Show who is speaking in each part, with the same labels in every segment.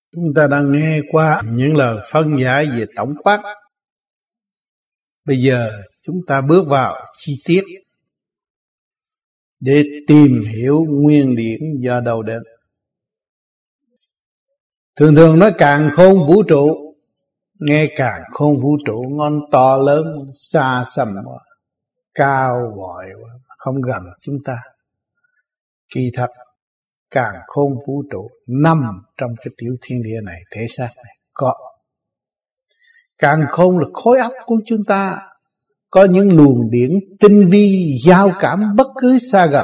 Speaker 1: Chúng ta đang nghe qua những lời phân giải về tổng quát. Bây giờ chúng ta bước vào chi tiết để tìm hiểu nguyên điển do đâu đến. Thường nói càn khôn vũ trụ, nghe càn khôn vũ trụ ngon to lớn, xa xăm, cao vọi, không gần chúng ta. Kỳ thật càn khôn vũ trụ nằm trong cái tiểu thiên địa này, thể xác này có. Càn khôn là khối óc của chúng ta, có những luồng điển tinh vi giao cảm bất cứ xa gần.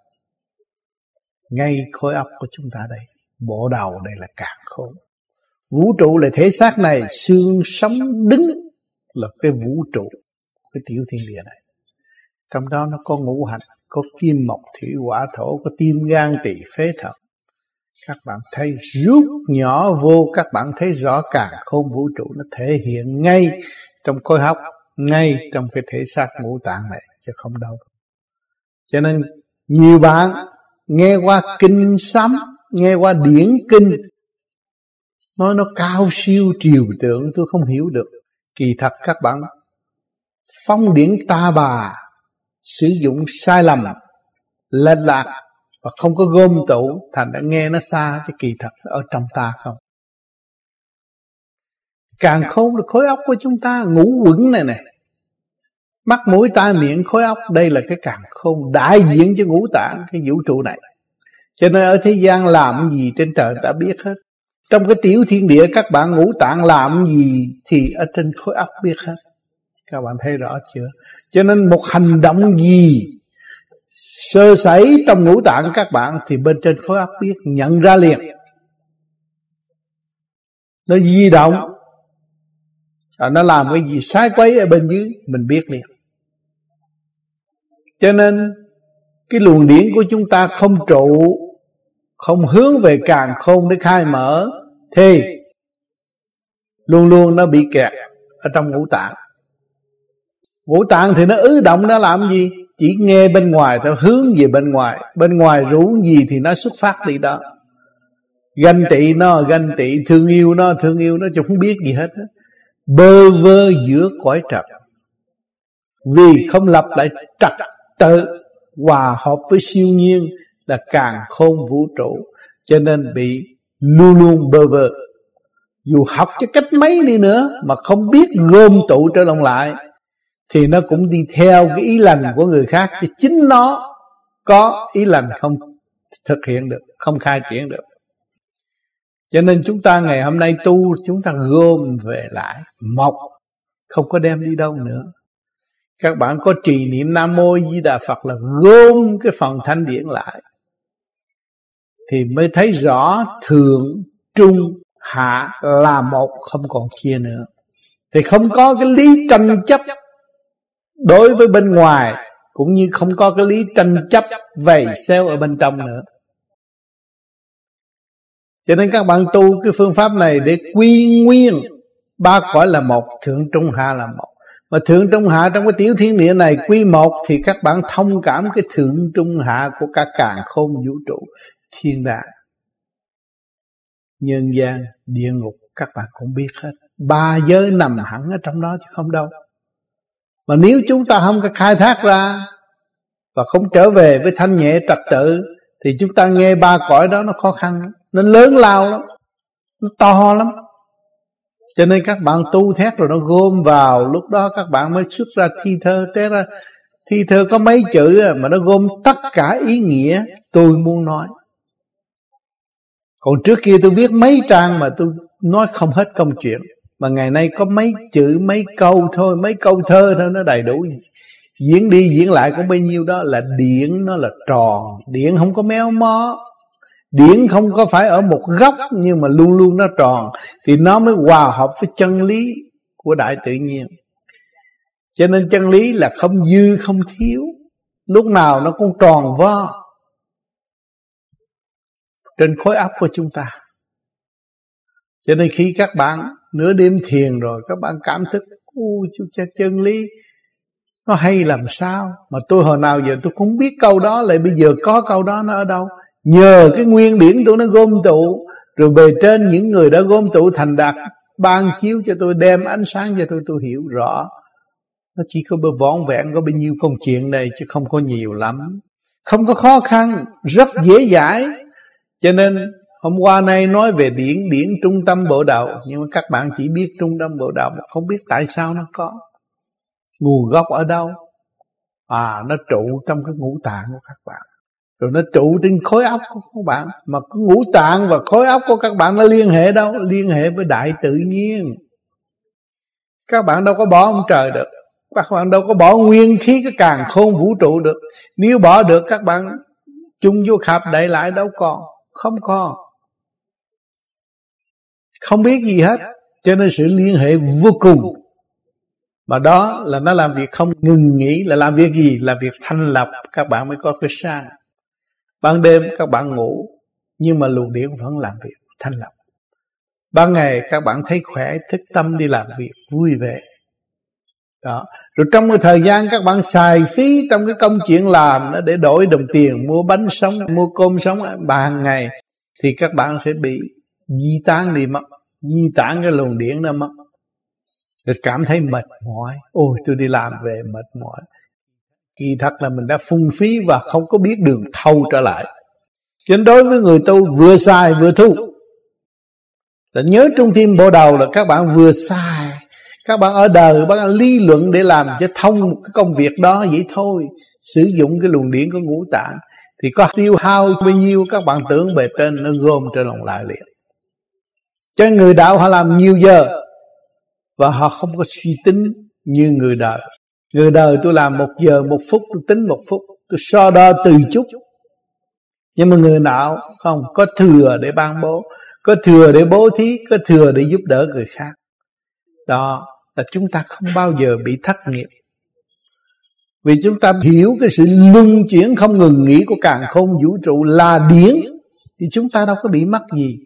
Speaker 1: Ngay khối óc của chúng ta đây, bộ đầu đây là càn khôn. Vũ trụ là thể xác này, xương sống đứng là cái vũ trụ, cái tiểu thiên địa này. Trong đó nó có ngũ hành, có kim mộc thủy hỏa thổ, có tim gan tỳ phế thận. Các bạn thấy rút nhỏ vô, các bạn thấy rõ càn khôn vũ trụ nó thể hiện ngay trong khối óc, ngay trong cái thể xác ngũ tạng này, chứ không đâu. Cho nên nhiều bạn nghe qua kinh sấm, nghe qua điển kinh, nói nó cao siêu trừu tượng, tôi không hiểu được. Kỳ thật các bạn phong điển ta bà, sử dụng sai lầm, lệch lạc và không có gom tụ, thành đã nghe nó xa, chứ kỳ thật ở trong ta không. Càn khôn là khối óc của chúng ta, ngũ quẩn này nè, mắt mũi tai miệng khối óc, đây là cái càn khôn đại diện cho ngũ tạng cái vũ trụ này. Cho nên ở thế gian làm gì trên trời ta biết hết. Trong cái tiểu thiên địa các bạn ngũ tạng làm gì thì ở trên khối óc biết hết. Các bạn thấy rõ chưa? Cho nên một hành động gì sơ sẩy trong ngũ tạng các bạn thì bên trên khối óc biết, nhận ra liền. Nó di động, nó làm cái gì sai quấy ở bên dưới, mình biết liền. Cho nên cái luồng điển của chúng ta không trụ, không hướng về càn khôn để khai mở, thì luôn luôn nó bị kẹt ở trong ngũ tạng. Ngũ tạng thì nó ứ động, nó làm gì? Chỉ nghe bên ngoài, theo hướng về bên ngoài. Bên ngoài rủ gì thì nó xuất phát đi đó. Ganh tị nó ganh tị, thương yêu nó chứ không biết gì hết. Bơ vơ giữa cõi trần, vì không lập lại trật tự hòa hợp với siêu nhiên là càn khôn vũ trụ, cho nên bị luôn luôn bơ vơ. Dù học cho cách mấy đi nữa mà không biết gom tụ trở lòng lại thì nó cũng đi theo cái ý lành của người khác, chứ chính nó có ý lành không thực hiện được, không khai triển được. Cho nên chúng ta ngày hôm nay tu, chúng ta gom về lại mộc, không có đem đi đâu nữa. Các bạn có trì niệm Nam Mô Di Đà Phật là gom cái phần thanh điển lại, thì mới thấy rõ thượng, trung, hạ là một, không còn chia nữa. Thì không có cái lý tranh chấp đối với bên ngoài, cũng như không có cái lý tranh chấp vầy xéo ở bên trong nữa. Cho nên các bạn tu cái phương pháp này để quy nguyên ba cõi là một, thượng trung hạ là một. Mà thượng trung hạ trong cái tiểu thiên địa này quy một, thì các bạn thông cảm cái thượng trung hạ của cả càn khôn vũ trụ, thiên đàng, nhân gian, địa ngục, các bạn cũng biết hết. Ba giới nằm hẳn ở trong đó chứ không đâu. Mà nếu chúng ta không có khai thác ra và không trở về với thanh nhẹ trật tự, thì chúng ta nghe ba cõi đó nó khó khăn lắm, nó lớn lao lắm, nó to lắm. Cho nên các bạn tu thét rồi nó gom vào, lúc đó các bạn mới xuất ra thi thơ. Té ra thi thơ có mấy chữ mà nó gom tất cả ý nghĩa tôi muốn nói. Còn trước kia tôi viết mấy trang mà tôi nói không hết công chuyện, mà ngày nay có mấy chữ, mấy câu thôi, mấy câu thơ thôi, nó đầy đủ. Diễn đi diễn lại có bấy nhiêu đó là điển, nó là tròn. Điển không có méo mó, điển không có phải ở một góc, nhưng mà luôn luôn nó tròn, thì nó mới hòa hợp với chân lý của đại tự nhiên. Cho nên chân lý là không dư không thiếu, lúc nào nó cũng tròn vo trên khối óc của chúng ta. Cho nên khi các bạn nửa đêm thiền rồi, các bạn cảm thức chú cha chân lý nó hay làm sao mà tôi hồi nào giờ tôi không biết câu đó, lại bây giờ có câu đó nó ở đâu. Nhờ cái nguyên điển tụi nó gom tụ, Rồi bề trên những người đã gom tụ thành đạt ban chiếu cho tôi, đem ánh sáng cho tôi hiểu rõ. Nó chỉ có vỏn vẹn có bao nhiêu công chuyện này, chứ không có nhiều lắm. Không có khó khăn, rất dễ dãi. Cho nên hôm qua nay nói về điển trung tâm bộ đầu, nhưng mà các bạn chỉ biết trung tâm bộ đầu mà không biết tại sao nó có. Nguồn gốc ở đâu? Nó trụ trong cái ngũ tạng của các bạn. Rồi nó trụ trên khối óc của các bạn. Mà cái ngũ tạng và khối óc của các bạn nó liên hệ đâu? Liên hệ với đại tự nhiên. Các bạn đâu có bỏ ông trời được. Các bạn đâu có bỏ nguyên khí cái càn khôn vũ trụ được. Nếu bỏ được các bạn chung vô khạp đậy lại đâu còn. Không còn. Không biết gì hết. Cho nên sự liên hệ vô cùng. Mà đó là nó làm việc không ngừng nghỉ. Là làm việc gì? Là việc thanh lập. Các bạn mới có cái sáng. Ban đêm các bạn ngủ, nhưng mà luồng điển vẫn làm việc thanh lập. Ban ngày các bạn thấy khỏe, thức tâm đi làm việc vui vẻ. Đó. Rồi trong cái thời gian các bạn xài phí trong cái công chuyện làm đó để đổi đồng tiền, mua bánh sống, mua cơm sống hàng ngày, thì các bạn sẽ bị di tán đi mất, di tán cái luồng điển đó mất. Rồi cảm thấy mệt mỏi. Ôi tôi đi làm về mệt mỏi. Kỳ thật là mình đã phung phí và không có biết đường thâu trở lại. Cho nên đối với người tu vừa xài vừa thu. Là nhớ trung tim bộ đầu là các bạn vừa xài. Các bạn ở đời các bạn lý luận để làm cho thông cái công việc đó vậy thôi. Sử dụng cái luồng điển của ngũ tạng. Thì có tiêu hao bao nhiêu các bạn tưởng bề trên nó gom trên lòng lại liền. Cho nên người đạo họ làm nhiều giờ. Và họ không có suy tính như người đời. Người đời tôi làm 1 giờ 1 phút, tôi tính 1 phút, tôi so đo từ chút. Nhưng mà người đạo không, có thừa để ban bố, có thừa để bố thí, có thừa để giúp đỡ người khác. Đó là chúng ta không bao giờ bị thất nghiệp. Vì chúng ta hiểu cái sự luân chuyển không ngừng nghỉ của càn khôn vũ trụ là điển, thì chúng ta đâu có bị mắc gì.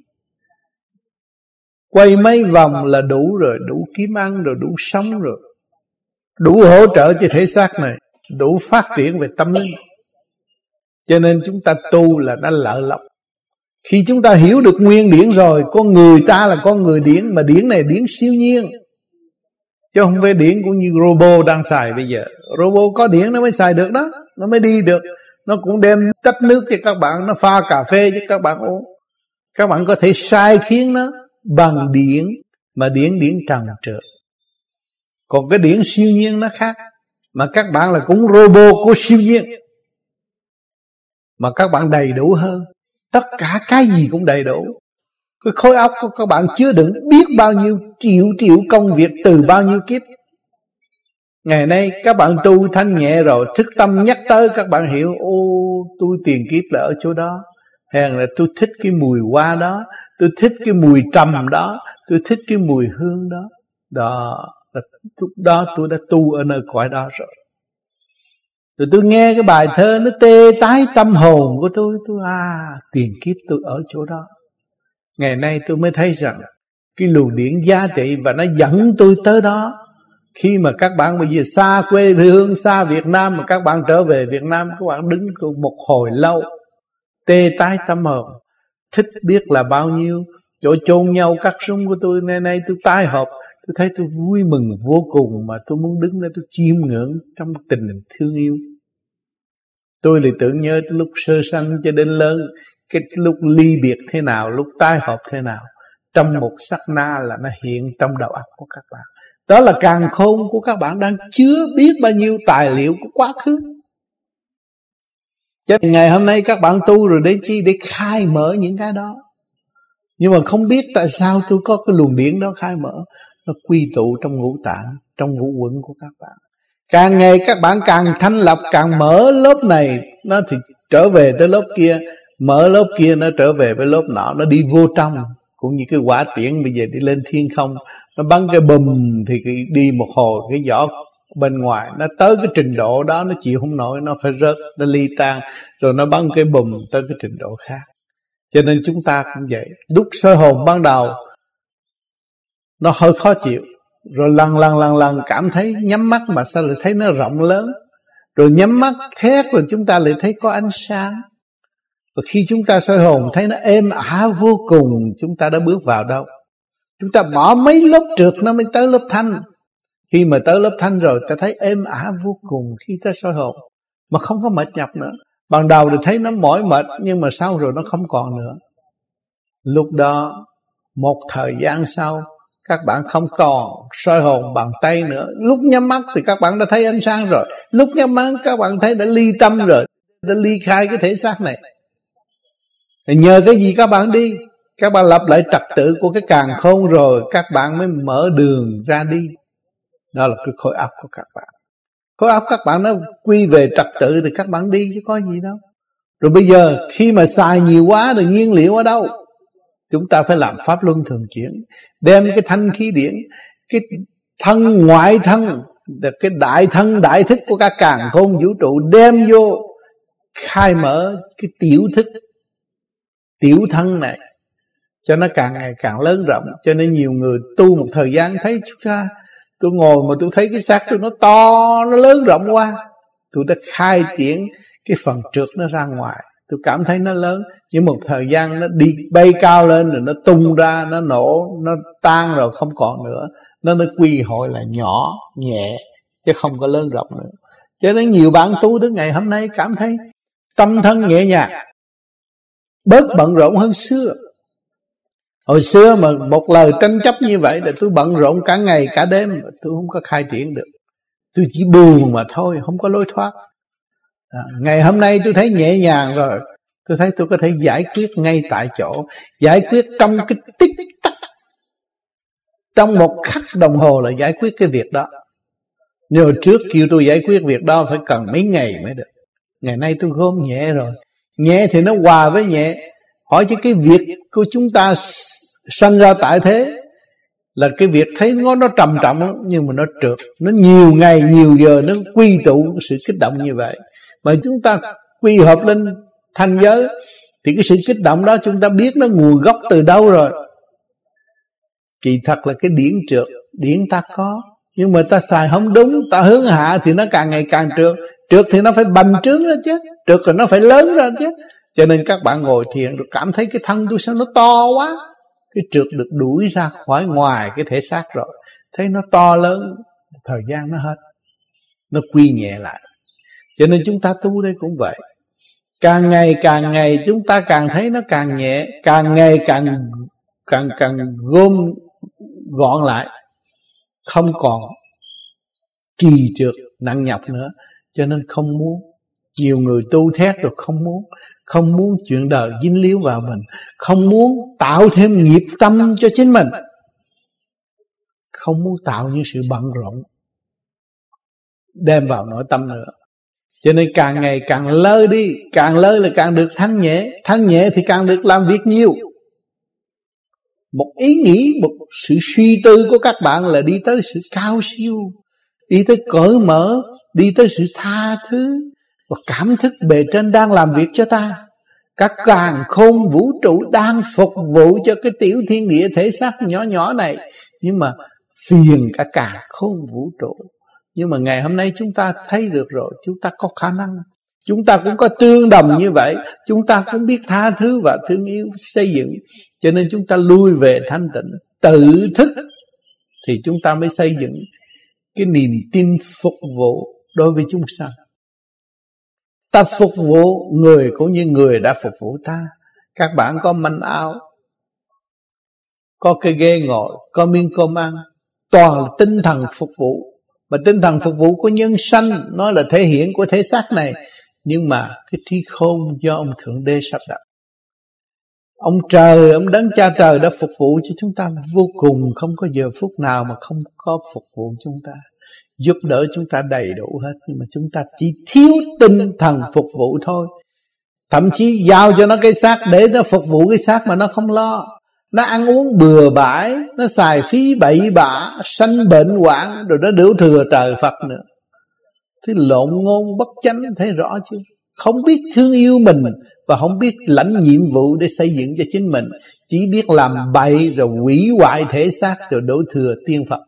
Speaker 1: Quay mấy vòng là đủ rồi, đủ kiếm ăn rồi, đủ sống rồi, đủ hỗ trợ cho thể xác này, đủ phát triển về tâm linh. Cho nên chúng ta tu là nó lợi lộc. Khi chúng ta hiểu được nguyên điển rồi, con người ta là con người điển, mà điển này điển siêu nhiên, chứ không phải điển cũng như robot đang xài bây giờ. Robot có điển nó mới xài được đó, nó mới đi được. Nó cũng đem tách nước cho các bạn, nó pha cà phê cho các bạn uống. Các bạn có thể sai khiến nó bằng điển, mà điển trần trượt. Còn cái điển siêu nhiên nó khác. Mà các bạn là cũng robot của siêu nhiên, mà các bạn đầy đủ hơn. Tất cả cái gì cũng đầy đủ. Cái khối óc của các bạn chứa đựng biết bao nhiêu triệu công việc từ bao nhiêu kiếp. Ngày nay các bạn tu thanh nhẹ rồi, thức tâm nhắc tới các bạn hiểu. Tôi tiền kiếp là ở chỗ đó. Hèn là tôi thích cái mùi hoa đó, tôi thích cái mùi trầm đó, tôi thích cái mùi hương đó. Lúc đó tôi đã tu ở nơi cõi đó rồi. Rồi tôi nghe cái bài thơ nó tê tái tâm hồn của tôi tiền kiếp tôi ở chỗ đó. Ngày nay tôi mới thấy rằng cái luồng điển giá trị và nó dẫn tôi tới đó. Khi mà các bạn bây giờ xa quê hương, xa Việt Nam, mà các bạn trở về Việt Nam, các bạn đứng một hồi lâu, tê tái tâm hồn, thích biết là bao nhiêu. Chỗ chôn nhau cắt súng của tôi nay tôi tái hợp, tôi thấy tôi vui mừng vô cùng, mà tôi muốn đứng đây tôi chiêm ngưỡng trong tình thương yêu. Tôi lại tưởng nhớ lúc sơ sanh cho đến lớn, cái lúc ly biệt thế nào, lúc tái hợp thế nào. Trong một sát na là nó hiện trong đầu óc của các bạn. Đó là càn khôn của các bạn đang chứa biết bao nhiêu tài liệu của quá khứ. Cho nên ngày hôm nay các bạn tu rồi để chi? Để khai mở những cái đó. Nhưng mà không biết tại sao tôi có cái luồng điển đó khai mở. Nó quy tụ trong ngũ tạng, trong ngũ quẩn của các bạn. Càng ngày các bạn càng thanh lập, càng mở lớp này, nó thì trở về tới lớp kia. Mở lớp kia nó trở về với lớp nọ, nó đi vô trong. Cũng như cái quả tiễn bây giờ đi lên thiên không, nó bắn cái bùm thì đi một hồi, cái vỏ bên ngoài nó tới cái trình độ đó nó chịu không nổi, nó phải rớt, nó ly tan, rồi nó bắn cái bùm tới cái trình độ khác. Cho nên chúng ta cũng vậy. Lúc sơ hồn ban đầu nó hơi khó chịu, rồi lần cảm thấy nhắm mắt mà sao lại thấy nó rộng lớn, rồi nhắm mắt thét rồi chúng ta lại thấy có ánh sáng. Và khi chúng ta soi hồn thấy nó êm ả vô cùng, chúng ta đã bước vào đâu? Chúng ta bỏ mấy lớp trượt nó mới tới lớp thanh. Khi mà tới lớp thanh rồi ta thấy êm ả vô cùng khi ta soi hồn, mà không có mệt nhọc nữa. Ban đầu thì thấy nó mỏi mệt, nhưng mà sau rồi nó không còn nữa. Lúc đó một thời gian sau, các bạn không còn soi hồn bằng tay nữa. Lúc nhắm mắt thì các bạn đã thấy ánh sáng rồi. Lúc nhắm mắt các bạn thấy đã ly tâm rồi, đã ly khai cái thể xác này. Thì nhờ cái gì các bạn đi? Các bạn lập lại trật tự của cái càn khôn rồi, các bạn mới mở đường ra đi. Đó là cái khối óc của các bạn. Khối óc các bạn nó quy về trật tự thì các bạn đi chứ có gì đâu. Rồi bây giờ khi mà xài nhiều quá thì nhiên liệu ở đâu? Chúng ta phải làm pháp luân thường chuyển, đem cái thanh khí điển, cái thân ngoại thân, cái đại thân đại thức của các càn khôn vũ trụ đem vô khai mở cái tiểu thức, tiểu thân này cho nó càng ngày càng lớn rộng. Cho nên nhiều người tu một thời gian thấy chú ra, tôi ngồi mà tôi thấy cái xác tôi nó to, nó lớn rộng quá, tôi đã khai triển cái phần trượt nó ra ngoài. Tôi cảm thấy nó lớn, nhưng một thời gian nó đi bay cao lên rồi nó tung ra, nó nổ, nó tan rồi không còn nữa. Nó quy hội là nhỏ, nhẹ, chứ không có lớn rộng nữa. Cho nên nhiều bạn tu đến ngày hôm nay cảm thấy tâm thân nhẹ nhàng, bớt bận rộn hơn xưa. Hồi xưa mà một lời tranh chấp như vậy là tôi bận rộn cả ngày cả đêm, tôi không có khai triển được. Tôi chỉ buồn mà thôi, không có lối thoát. Ngày hôm nay tôi thấy nhẹ nhàng rồi, tôi thấy tôi có thể giải quyết ngay tại chỗ, giải quyết trong cái tích tắc, trong một khắc đồng hồ là giải quyết cái việc đó. Nhưng trước kêu tôi giải quyết việc đó phải cần mấy ngày mới được. Ngày nay tôi gom nhẹ rồi. Nhẹ thì nó hòa với nhẹ. Hỏi chứ cái việc của chúng ta sanh ra tại thế là cái việc thấy nó trầm trọng, nhưng mà nó trượt, nó nhiều ngày nhiều giờ nó quy tụ sự kích động như vậy. Mà chúng ta quy hợp lên thanh giới thì cái sự kích động đó chúng ta biết nó nguồn gốc từ đâu rồi. Kỳ thật là cái điển trượt, điển ta có, nhưng mà ta xài không đúng, ta hướng hạ thì nó càng ngày càng trượt. Trượt thì nó phải bành trướng ra chứ, trượt rồi nó phải lớn ra chứ. Cho nên các bạn ngồi thiền rồi cảm thấy cái thân tôi sao nó to quá. Cái trượt được đuổi ra khỏi ngoài cái thể xác rồi, thấy nó to lớn, thời gian nó hết, nó quy nhẹ lại. Cho nên chúng ta tu đây cũng vậy. Càng ngày chúng ta càng thấy nó càng nhẹ, càng ngày càng gom gọn lại, không còn trì trượt nặng nhọc nữa. Cho nên không muốn. Nhiều người tu thét rồi không muốn chuyện đời dính líu vào mình, không muốn tạo thêm nghiệp tâm cho chính mình, không muốn tạo những sự bận rộn đem vào nội tâm nữa. Cho nên càng ngày càng lơ đi, càng lơ là càng được thanh nhẹ thì càng được làm việc nhiều. Một ý nghĩ, một sự suy tư của các bạn là đi tới sự cao siêu, đi tới cởi mở, đi tới sự tha thứ và cảm thức bề trên đang làm việc cho ta. Các càn khôn vũ trụ đang phục vụ cho cái tiểu thiên địa thể xác nhỏ nhỏ này, nhưng mà phiền cả càn khôn vũ trụ. Nhưng mà ngày hôm nay chúng ta thấy được rồi, chúng ta có khả năng, chúng ta cũng có tương đồng như vậy, chúng ta cũng biết tha thứ và thương yêu xây dựng. Cho nên chúng ta lui về thanh tịnh, tự thức, thì chúng ta mới xây dựng cái niềm tin phục vụ đối với chúng sanh. Ta phục vụ người cũng như người đã phục vụ ta. Các bạn có manh áo, có cái ghế ngồi, có miếng cơm ăn, toàn là tinh thần phục vụ. Mà tinh thần phục vụ của nhân sanh, nó là thể hiện của thể xác này, nhưng mà cái trí khôn do ông Thượng Đế sắp đặt. Ông trời, ông Đấng Cha Trời đã phục vụ cho chúng ta vô cùng, không có giờ phút nào mà không có phục vụ chúng ta, giúp đỡ chúng ta đầy đủ hết. Nhưng mà chúng ta chỉ thiếu tinh thần phục vụ thôi. Thậm chí giao cho nó cái xác để nó phục vụ cái xác mà nó không lo. Nó ăn uống bừa bãi, nó xài phí bậy bạ, sanh bệnh hoạn, rồi nó đểu thừa trời Phật nữa. Thế lộn ngôn bất chánh, thấy rõ chưa? Không biết thương yêu mình và không biết lãnh nhiệm vụ để xây dựng cho chính mình, chỉ biết làm bậy rồi hủy hoại thể xác rồi đổ thừa tiên Phật.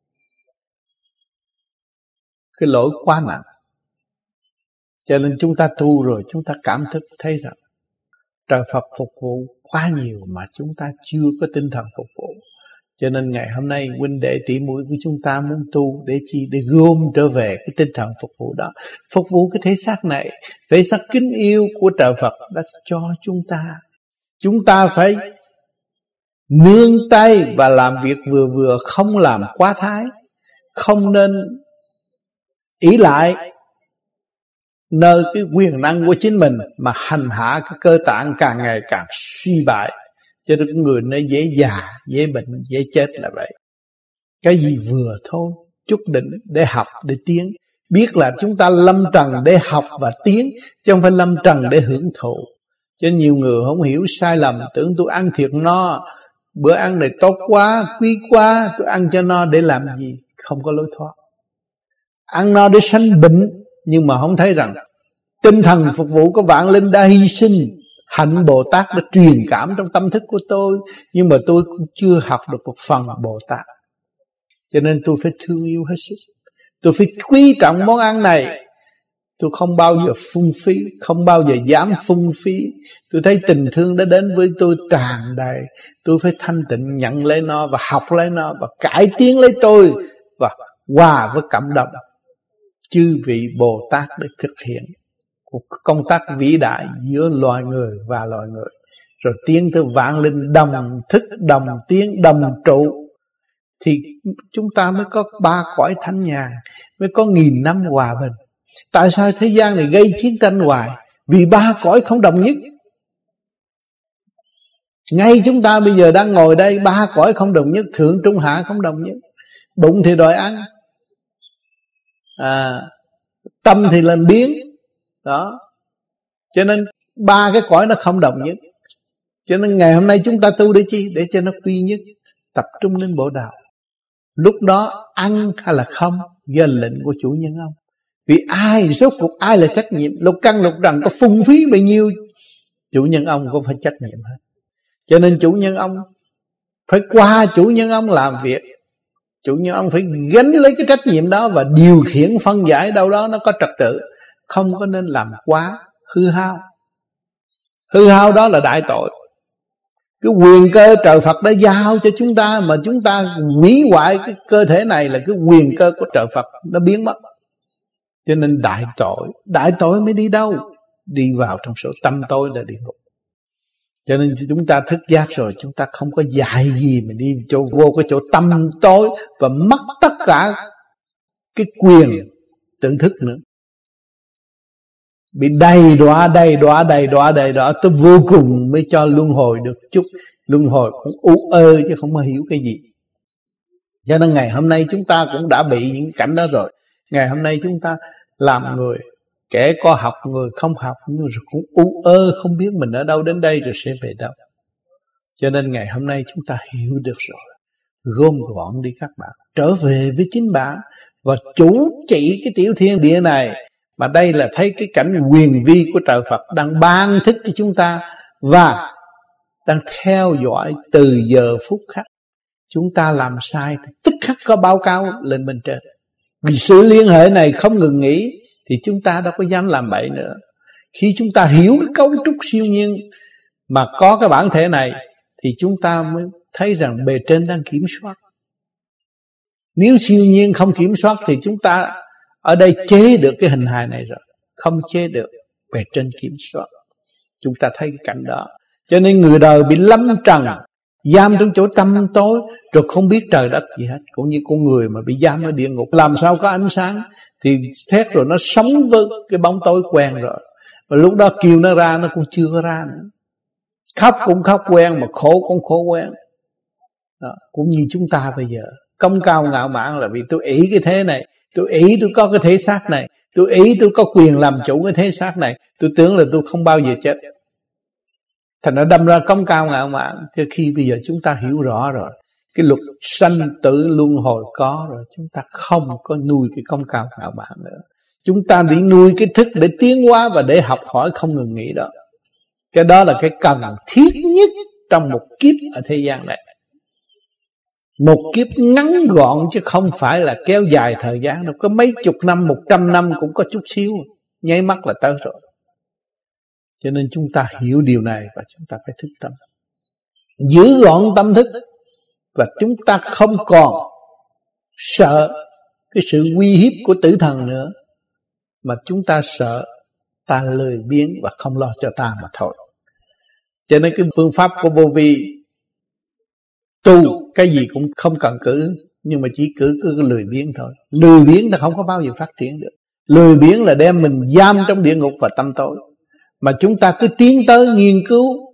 Speaker 1: Cái lỗi quá nặng. Cho nên chúng ta tu rồi chúng ta cảm thức thấy rằng Trời Phật phục vụ quá nhiều mà chúng ta chưa có tinh thần phục vụ. Cho nên ngày hôm nay huynh đệ tỷ muội của chúng ta muốn tu để chi? Để gom trở về cái tinh thần phục vụ đó. Phục vụ cái thể xác này, thể xác kính yêu của trời Phật đã cho chúng ta. Chúng ta phải nương tay và làm việc vừa vừa, không làm quá thái. Không nên ỷ lại nơi cái quyền năng của chính mình mà hành hạ cái cơ tạng càng ngày càng suy bại. Cho nên người nó dễ già, dễ bệnh, dễ chết là vậy. Cái gì vừa thôi, chút đỉnh để học, để tiến. Biết là chúng ta lâm trần để học và tiến, chứ không phải lâm trần để hưởng thụ. Cho nhiều người không hiểu sai lầm, tưởng tôi ăn thiệt no, bữa ăn này tốt quá, quý quá, tôi ăn cho no để làm gì? Không có lối thoát. Ăn no để sanh bệnh, nhưng mà không thấy rằng tinh thần phục vụ của vạn linh đã hy sinh. Hạnh Bồ Tát đã truyền cảm trong tâm thức của tôi, nhưng mà tôi cũng chưa học được một phần Bồ Tát. Cho nên tôi phải thương yêu hết sức. Tôi phải quý trọng món ăn này. Tôi không bao giờ phung phí, không bao giờ dám phung phí. Tôi thấy tình thương đã đến với tôi tràn đầy. Tôi phải thanh tịnh nhận lấy nó và học lấy nó và cải tiến lấy tôi và hòa với cảm động. Chư vị Bồ Tát để thực hiện một công tác vĩ đại giữa loài người và loài người, rồi tiến tới vạn linh đồng thức, đồng tiến, đồng trụ, thì chúng ta mới có 3 cõi thanh nhàn, mới có 1000 năm hòa bình. Tại sao thế gian này gây chiến tranh hoài? Vì 3 cõi không đồng nhất. Ngay chúng ta bây giờ đang ngồi đây, 3 cõi không đồng nhất, thượng trung hạ không đồng nhất. Bụng thì đòi ăn, tâm thì lên biến. Đó. Cho nên 3 cái cõi nó không đồng nhất. Cho nên ngày hôm nay chúng ta tu để chi? Để cho nó quy nhất, tập trung lên bộ đạo. Lúc đó ăn hay là không do lệnh của chủ nhân ông. Vì ai, rốt cuộc ai là trách nhiệm? Lục căn lục trần có phung phí bao nhiêu, chủ nhân ông cũng phải trách nhiệm hết. Cho nên chủ nhân ông phải qua chủ nhân ông làm việc. Chủ nhân ông phải gánh lấy cái trách nhiệm đó và điều khiển phân giải đâu đó nó có trật tự. Không có nên làm quá hư hao. Hư hao đó là đại tội. Cái quyền cơ trời Phật đã giao cho chúng ta, mà chúng ta hủy hoại cái cơ thể này là cái quyền cơ của trời Phật nó biến mất. Cho nên đại tội mới đi đâu? Đi vào trong số tâm tối là địa ngục. Cho nên chúng ta thức giác rồi, chúng ta không có dạy gì mà đi vô cái chỗ tâm tối và mất tất cả cái quyền tự thức nữa. Bị đầy đọa tới vô cùng mới cho luân hồi được chút. Luân hồi cũng u ơ chứ không có hiểu cái gì. Cho nên ngày hôm nay chúng ta cũng đã bị những cảnh đó rồi. Ngày hôm nay chúng ta làm người, kẻ có học, người không học, nhưng rồi cũng u ơ, không biết mình ở đâu đến đây rồi sẽ về đâu. Cho nên ngày hôm nay chúng ta hiểu được rồi. Gom gọn đi các bạn, trở về với chính bạn và chủ trị cái tiểu thiên địa này. Mà đây là thấy cái cảnh quyền vi của trời Phật đang ban thức cho chúng ta và đang theo dõi từ giờ phút khắc. Chúng ta làm sai thì tức khắc có báo cáo lên bên trên. Vì sự liên hệ này không ngừng nghỉ thì chúng ta đâu có dám làm bậy nữa. Khi chúng ta hiểu cái cấu trúc siêu nhiên mà có cái bản thể này thì chúng ta mới thấy rằng bề trên đang kiểm soát. Nếu siêu nhiên không kiểm soát thì chúng ta ở đây chế được cái hình hài này rồi. Không chế được, bề trên kiểm soát. Chúng ta thấy cái cảnh đó. Cho nên người đời bị lâm trần, giam trong chỗ tăm tối, rồi không biết trời đất gì hết. Cũng như con người mà bị giam ở địa ngục, làm sao có ánh sáng? Thì thét rồi nó sống với cái bóng tối quen rồi. Và lúc đó kêu nó ra nó cũng chưa có ra nữa. Khóc cũng khóc quen, mà khổ cũng khổ quen. Đó, cũng như chúng ta bây giờ công cao ngạo mạn là vì tôi ỷ cái thế này, tôi ỷ tôi có cái thể xác này, tôi ỷ tôi có quyền làm chủ cái thể xác này, tôi tưởng là tôi không bao giờ chết. Thành nó đâm ra công cao ngạo mạn. Thì khi bây giờ chúng ta hiểu rõ rồi, cái luật sanh tử luân hồi có rồi, chúng ta không có nuôi cái công cao ngạo mạn nữa. Chúng ta đi nuôi cái thức để tiến hóa và để học hỏi không ngừng nghỉ đó. Cái đó là cái cần thiết nhất trong một kiếp ở thế gian này. Một kiếp ngắn gọn chứ không phải là kéo dài thời gian đâu. Có mấy chục năm, 100 năm cũng có chút xíu, nháy mắt là tới rồi. Cho nên chúng ta hiểu điều này và chúng ta phải thức tâm, giữ gọn tâm thức, và chúng ta không còn sợ cái sự uy hiếp của tử thần nữa, mà chúng ta sợ ta lười biếng và không lo cho ta mà thôi. Cho nên cái phương pháp của Vô Vi tu cái gì cũng không cần cử, nhưng mà chỉ cử cái lười biếng thôi. Lười biếng là không có bao giờ phát triển được. Lười biếng là đem mình giam trong địa ngục và tâm tối. Mà chúng ta cứ tiến tới nghiên cứu,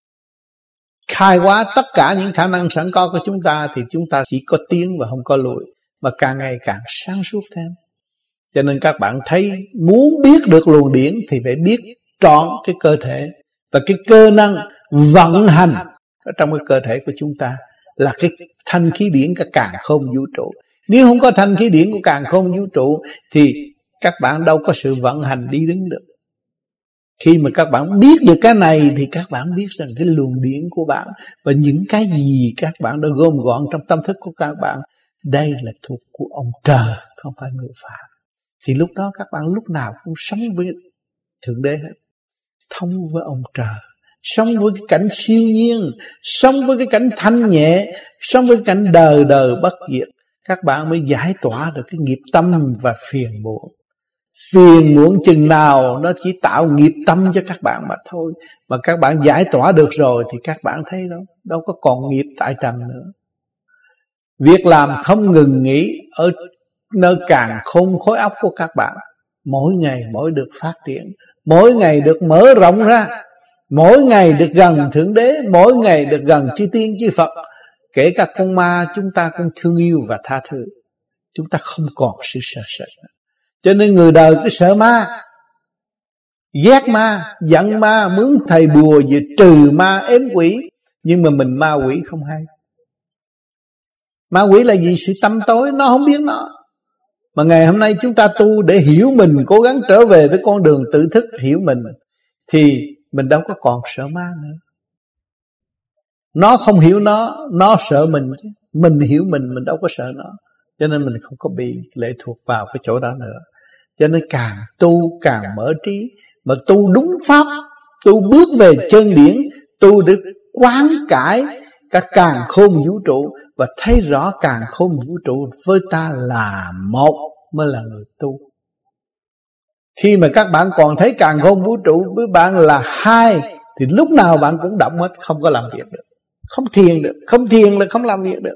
Speaker 1: khai hóa tất cả những khả năng sẵn có của chúng ta, thì chúng ta chỉ có tiến và không có lùi, mà càng ngày càng sáng suốt thêm. Cho nên các bạn thấy, muốn biết được luồng điển thì phải biết trọn cái cơ thể, và cái cơ năng vận hành ở trong cái cơ thể của chúng ta là cái thanh khí điển cả càn khôn vũ trụ. Nếu không có thanh khí điển của càn khôn vũ trụ thì các bạn đâu có sự vận hành đi đứng được. Khi mà các bạn biết được cái này thì các bạn biết rằng cái luồng điển của bạn và những cái gì các bạn đã gom gọn trong tâm thức của các bạn, đây là thuộc của ông trời, không phải người phạm. Thì lúc đó các bạn lúc nào cũng sống với Thượng Đế hết, thông với ông trời, sống với cái cảnh siêu nhiên, sống với cái cảnh thanh nhẹ, sống với cái cảnh đời đời bất diệt. Các bạn mới giải tỏa được cái nghiệp tâm và phiền muộn. Phiền muộn chừng nào nó chỉ tạo nghiệp tâm cho các bạn mà thôi. Mà các bạn giải tỏa được rồi thì các bạn thấy đâu có còn nghiệp tại trần nữa. Việc làm không ngừng nghỉ ở nơi càn khôn khối óc của các bạn, mỗi ngày mỗi được phát triển, mỗi ngày được mở rộng ra, mỗi ngày được gần Thượng Đế, mỗi ngày được gần chư Tiên chư Phật. Kể cả con ma chúng ta cũng thương yêu và tha thứ. Chúng ta không còn sự sợ sệt nữa. Cho nên người đời cứ sợ ma, ghét ma, giận ma, mướn thầy bùa về trừ ma ếm quỷ. Nhưng mà mình ma quỷ không hay. Ma quỷ là gì? Sự tâm tối, nó không biết nó. Mà ngày hôm nay chúng ta tu để hiểu mình, cố gắng trở về với con đường tự thức hiểu mình, thì mình đâu có còn sợ ma nữa. Nó không hiểu nó sợ mình chứ. Mình hiểu mình đâu có sợ nó. Cho nên mình không có bị lệ thuộc vào cái chỗ đó nữa. Cho nên càng tu càng mở trí, mà tu đúng pháp, tu bước về chân điển, tu để quán cải các càn khôn vũ trụ, và thấy rõ càn khôn vũ trụ với ta là một mới là người tu. Khi mà các bạn còn thấy càn khôn vũ trụ với bạn là hai, thì lúc nào bạn cũng động hết, không có làm việc được, không thiền được. Không thiền là không làm việc được.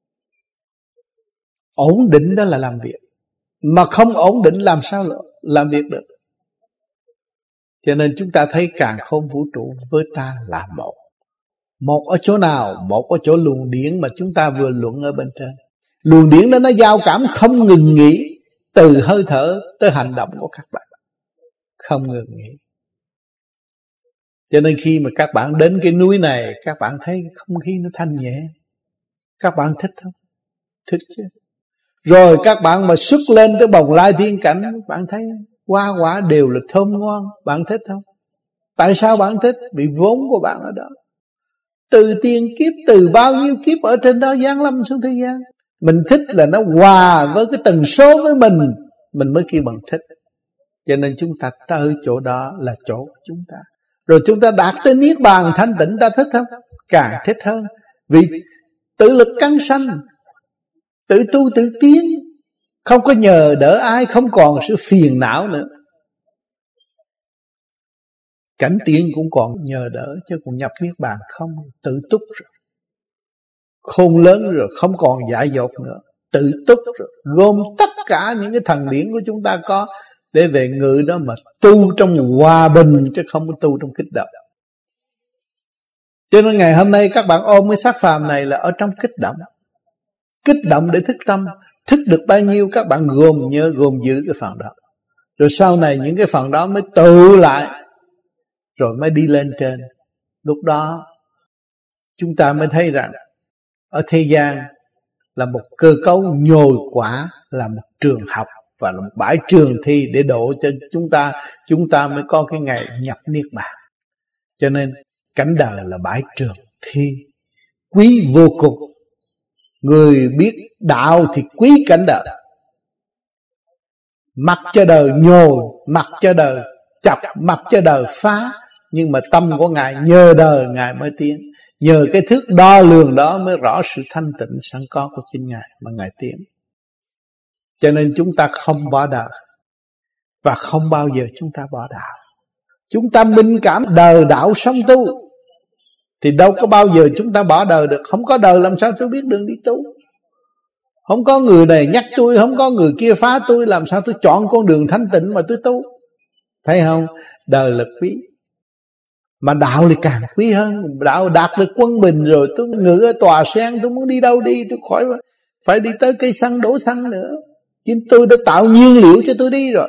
Speaker 1: Ổn định đó là làm việc, mà không ổn định làm sao làm việc được. Cho nên chúng ta thấy càn khôn vũ trụ với ta là một. Một ở chỗ nào? Một ở chỗ luồng điển mà chúng ta vừa luận ở bên trên. Luồng điển đó nó giao cảm không ngừng nghỉ, từ hơi thở tới hành động của các bạn, không ngừng nghỉ. Cho nên khi mà các bạn đến cái núi này, các bạn thấy không khí nó thanh nhẹ. Các bạn thích không? Thích chứ. Rồi các bạn mà xuất lên tới bồng lai thiên cảnh, bạn thấy hoa quả đều là thơm ngon. Bạn thích không? Tại sao bạn thích? Vì vốn của bạn ở đó. Từ tiền kiếp, từ bao nhiêu kiếp ở trên đó giáng lâm xuống thế gian. Mình thích là nó hòa với cái tần số với mình mới kêu bằng thích. Cho nên chúng ta tới chỗ đó là chỗ của chúng ta. Rồi chúng ta đạt tới niết bàn thanh tịnh, ta thích không? Càng thích hơn. Vì tự lực căng sanh, tự tu tự tiến, không có nhờ đỡ ai, không còn sự phiền não nữa. Cảnh tiên cũng còn nhờ đỡ, chứ còn nhập niết bàn không, tự túc rồi. Khôn lớn rồi, không còn dại dột nữa, tự túc rồi, gom tất cả những cái thần điển của chúng ta có để về ngự đó mà tu trong hòa bình, chứ không có tu trong kích động. Cho nên ngày hôm nay các bạn ôm cái xác phàm này là ở trong kích động. Kích động để thức tâm. Thức được bao nhiêu các bạn gồm giữ cái phần đó. Rồi sau này những cái phần đó mới tụ lại, rồi mới đi lên trên. Lúc đó chúng ta mới thấy rằng ở thế gian là một cơ cấu nhồi quả, là một trường học và là một bãi trường thi để độ cho chúng ta mới có cái ngày nhập niết bàn. Cho nên cảnh đời là bãi trường thi quý vô cùng. Người biết đạo thì quý cảnh đời. Mặc cho đời nhồi, mặc cho đời chọc, mặc cho đời phá, Nhưng mà tâm của Ngài nhờ đời Ngài mới tiến. Nhờ cái thước đo lường đó mới rõ sự thanh tịnh sẵn có của chính Ngài mà Ngài tiến. Cho nên chúng ta không bỏ đời, và không bao giờ chúng ta bỏ đạo. Chúng ta minh cảm đời đạo sống tu, thì đâu có bao giờ chúng ta bỏ đời được. Không có đời làm sao tôi biết đường đi tu. Không có người này nhắc tôi, không có người kia phá tôi, làm sao tôi chọn con đường thanh tịnh mà tôi tu. Thấy không? Đời là quý, mà đạo thì càng quý hơn. Đạo đạt được quân bình rồi, tôi ngự ở tòa sen, tôi muốn đi đâu đi, tôi khỏi phải đi tới cây xăng đổ xăng nữa. Chính tôi đã tạo nhiên liệu cho tôi đi rồi.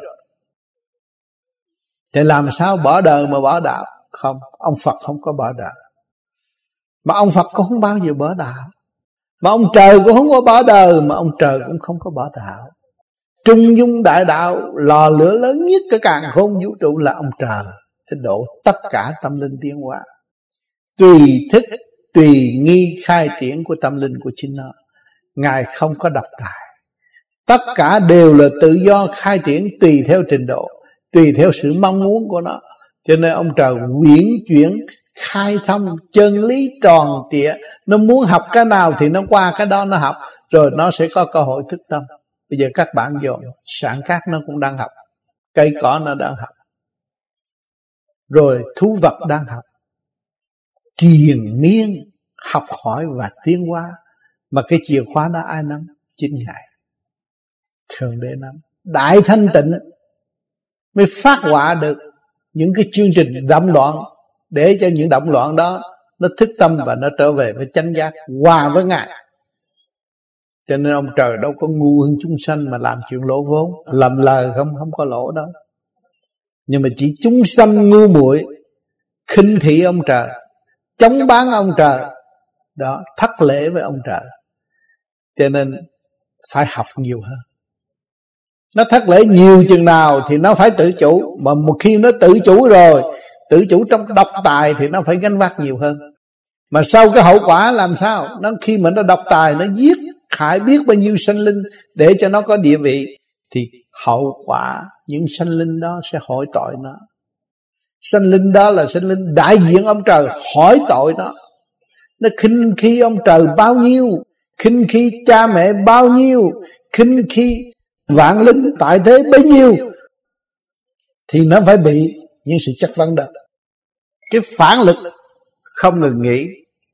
Speaker 1: Thì làm sao bỏ đời mà bỏ đạo? Không, ông Phật không có bỏ đời. Mà ông Phật cũng không bao giờ bỏ đạo. Mà ông trời cũng không có bỏ đời, mà ông trời cũng không có bỏ đạo. Trung dung đại đạo, lò lửa lớn nhất cả càn khôn vũ trụ là ông trời, để độ tất cả tâm linh tiến hóa. Tùy thích, tùy nghi khai triển của tâm linh của chính nó. Ngài không có độc tài. Tất cả đều là tự do khai triển tùy theo trình độ, tùy theo sự mong muốn của nó. Cho nên ông trời quyển chuyển, khai thông chân lý tròn trịa. Nó muốn học cái nào thì nó qua cái đó nó học, rồi nó sẽ có cơ hội thức tâm. Bây giờ các bạn dồn, sản cát nó cũng đang học, cây cỏ nó đang học, rồi thú vật đang học. Triền miên học hỏi và tiến hóa. Mà cái chìa khóa đó ai nắm? Chính Ngài, Thượng Đế nắm. Đại thanh tịnh mới phát họa được những cái chương trình động loạn, để cho những động loạn đó nó thức tâm và nó trở về với chánh giác, hòa với Ngài. Cho nên ông trời đâu có ngu hơn chúng sanh mà làm chuyện lỗ vốn. Làm lời không có lỗ đâu. Nhưng mà chỉ chúng sanh ngu muội, khinh thị ông trời, chống bán ông trời, đó, thất lễ với ông trời. Cho nên phải học nhiều hơn. Nó thất lễ nhiều chừng nào thì nó phải tự chủ. Mà một khi nó tự chủ rồi, tự chủ trong độc tài, thì nó phải gánh vác nhiều hơn. Mà sau cái hậu quả làm sao? Nó khi mà nó độc tài, nó giết hại biết bao nhiêu sanh linh để cho nó có địa vị, thì hậu quả những sanh linh đó sẽ hỏi tội nó. Sanh linh đó là sanh linh đại diện ông trời, hỏi tội nó. Nó khinh khi ông trời bao nhiêu, khinh khi cha mẹ bao nhiêu, khinh khi vạn linh tại thế bấy nhiêu, thì nó phải bị những sự chất vấn đó. Cái phản lực không ngừng nghỉ.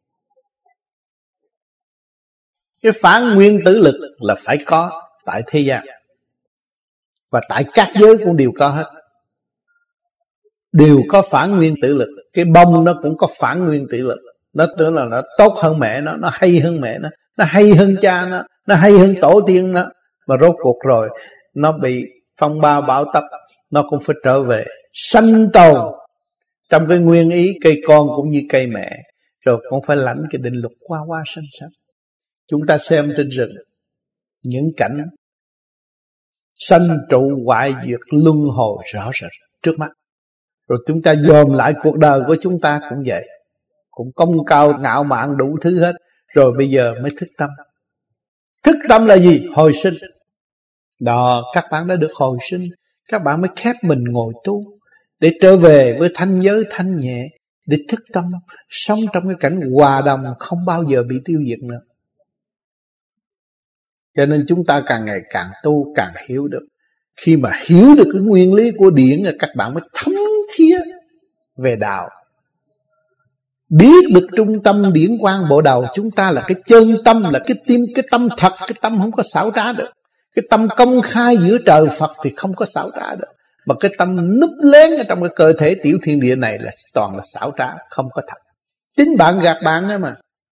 Speaker 1: Cái phản nguyên tử lực là phải có tại thế gian, và tại các giới cũng đều có hết. Đều có phản nguyên tử lực. Cái bông nó cũng có phản nguyên tử lực. Nó tưởng là nó tốt hơn mẹ nó hay hơn mẹ nó hay hơn cha nó hay hơn tổ tiên nó. Mà rốt cuộc rồi nó bị phong ba bão táp, nó cũng phải trở về sanh tồn trong cái nguyên ý. Cây con cũng như cây mẹ, rồi cũng phải lãnh cái định luật qua qua sanh sanh. Chúng ta xem trên rừng những cảnh sanh trụ hoại diệt luân hồi rõ rệt trước mắt. Rồi chúng ta dòm lại cuộc đời của chúng ta cũng vậy, cũng công cao ngạo mạn đủ thứ hết. Rồi bây giờ mới thức tâm. Thức tâm là gì? Hồi sinh. Đó, các bạn đã được hồi sinh. Các bạn mới khép mình ngồi tu, để trở về với thanh giới thanh nhẹ, để thức tâm, sống trong cái cảnh hòa đồng, không bao giờ bị tiêu diệt nữa. Cho nên chúng ta càng ngày càng tu, càng hiểu được. Khi mà hiểu được cái nguyên lý của điển là các bạn mới thấm thía về đạo. Biết được trung tâm điển quang bộ đầu chúng ta là cái chân tâm, là cái tim, cái tâm thật, cái tâm không có xảo trá được. Cái tâm công khai giữa trời Phật thì không có xảo trá được. Mà cái tâm núp lén ở trong cái cơ thể tiểu thiên địa này là toàn là xảo trá, không có thật. Chính bạn gạt bạn đó mà.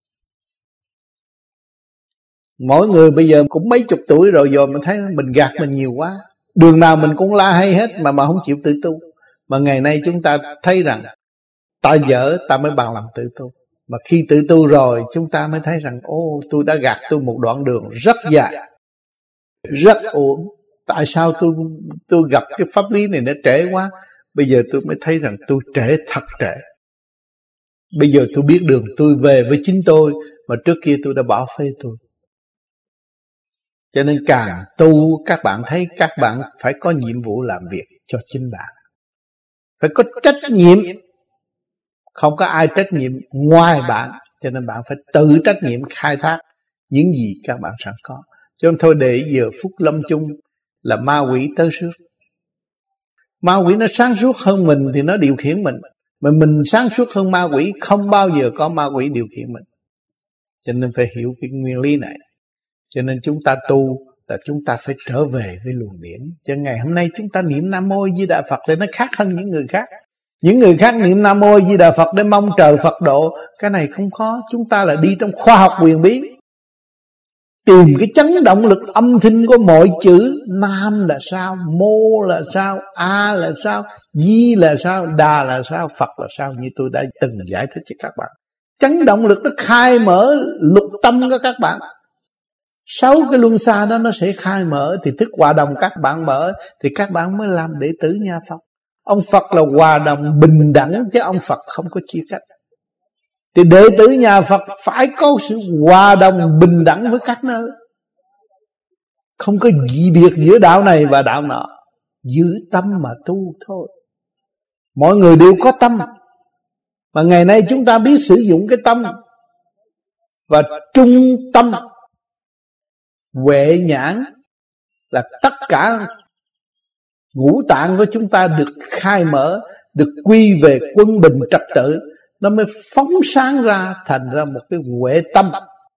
Speaker 1: Mỗi người bây giờ cũng mấy chục tuổi rồi mình thấy mình gạt mình nhiều quá. Đường nào mình cũng la hay hết mà không chịu tự tu. Mà ngày nay chúng ta thấy rằng ta dở ta mới bằng lòng tự tu. Mà khi tự tu rồi chúng ta mới thấy rằng tôi đã gạt tôi một đoạn đường rất dài, rất uổng. Tại sao tôi gặp cái pháp lý này nó trễ quá? Bây giờ tôi mới thấy rằng tôi trễ, thật trễ. Bây giờ tôi biết đường tôi về với chính tôi, mà trước kia tôi đã bỏ phê tôi. Cho nên càng tu các bạn thấy các bạn phải có nhiệm vụ làm việc cho chính bạn. Phải có trách nhiệm Không có ai trách nhiệm ngoài bạn, cho nên bạn phải tự trách nhiệm khai thác những gì các bạn sẵn có. Cho nên thôi để giờ phút lâm chung là ma quỷ tới trước. Ma quỷ nó sáng suốt hơn mình thì nó điều khiển mình, mà mình sáng suốt hơn ma quỷ, không bao giờ có ma quỷ điều khiển mình. Cho nên phải hiểu cái nguyên lý này. Cho nên chúng ta tu là chúng ta phải trở về với luồng điển. Cho ngày hôm nay chúng ta niệm Nam Mô Di Đà Phật thì nó khác hơn những người khác. Những người khác niệm Nam Mô Di Đà Phật để mong trời Phật độ. Cái này không có. Chúng ta là đi trong khoa học huyền bí, tìm cái chấn động lực âm thanh của mọi chữ. Nam là sao, Mô là sao, A là sao, Di là sao, Đà là sao, Phật là sao. Như tôi đã từng giải thích cho các bạn. Chấn động lực nó khai mở lục tâm của các bạn. 6 cái luân xa đó nó sẽ khai mở, thì thức hòa đồng các bạn mở, thì các bạn mới làm đệ tử nhà Phật. Ông Phật là hòa đồng bình đẳng, chứ ông Phật không có chia cách. Thì đệ tử nhà Phật phải có sự hòa đồng bình đẳng với các nơi, không có dị biệt giữa đạo này và đạo nọ. Giữ tâm mà tu thôi. Mọi người đều có tâm, mà ngày nay chúng ta biết sử dụng cái tâm. Và trung tâm huệ nhãn là tất cả ngũ tạng của chúng ta được khai mở, được quy về quân bình trật tự, nó mới phóng sáng ra thành ra một cái huệ tâm.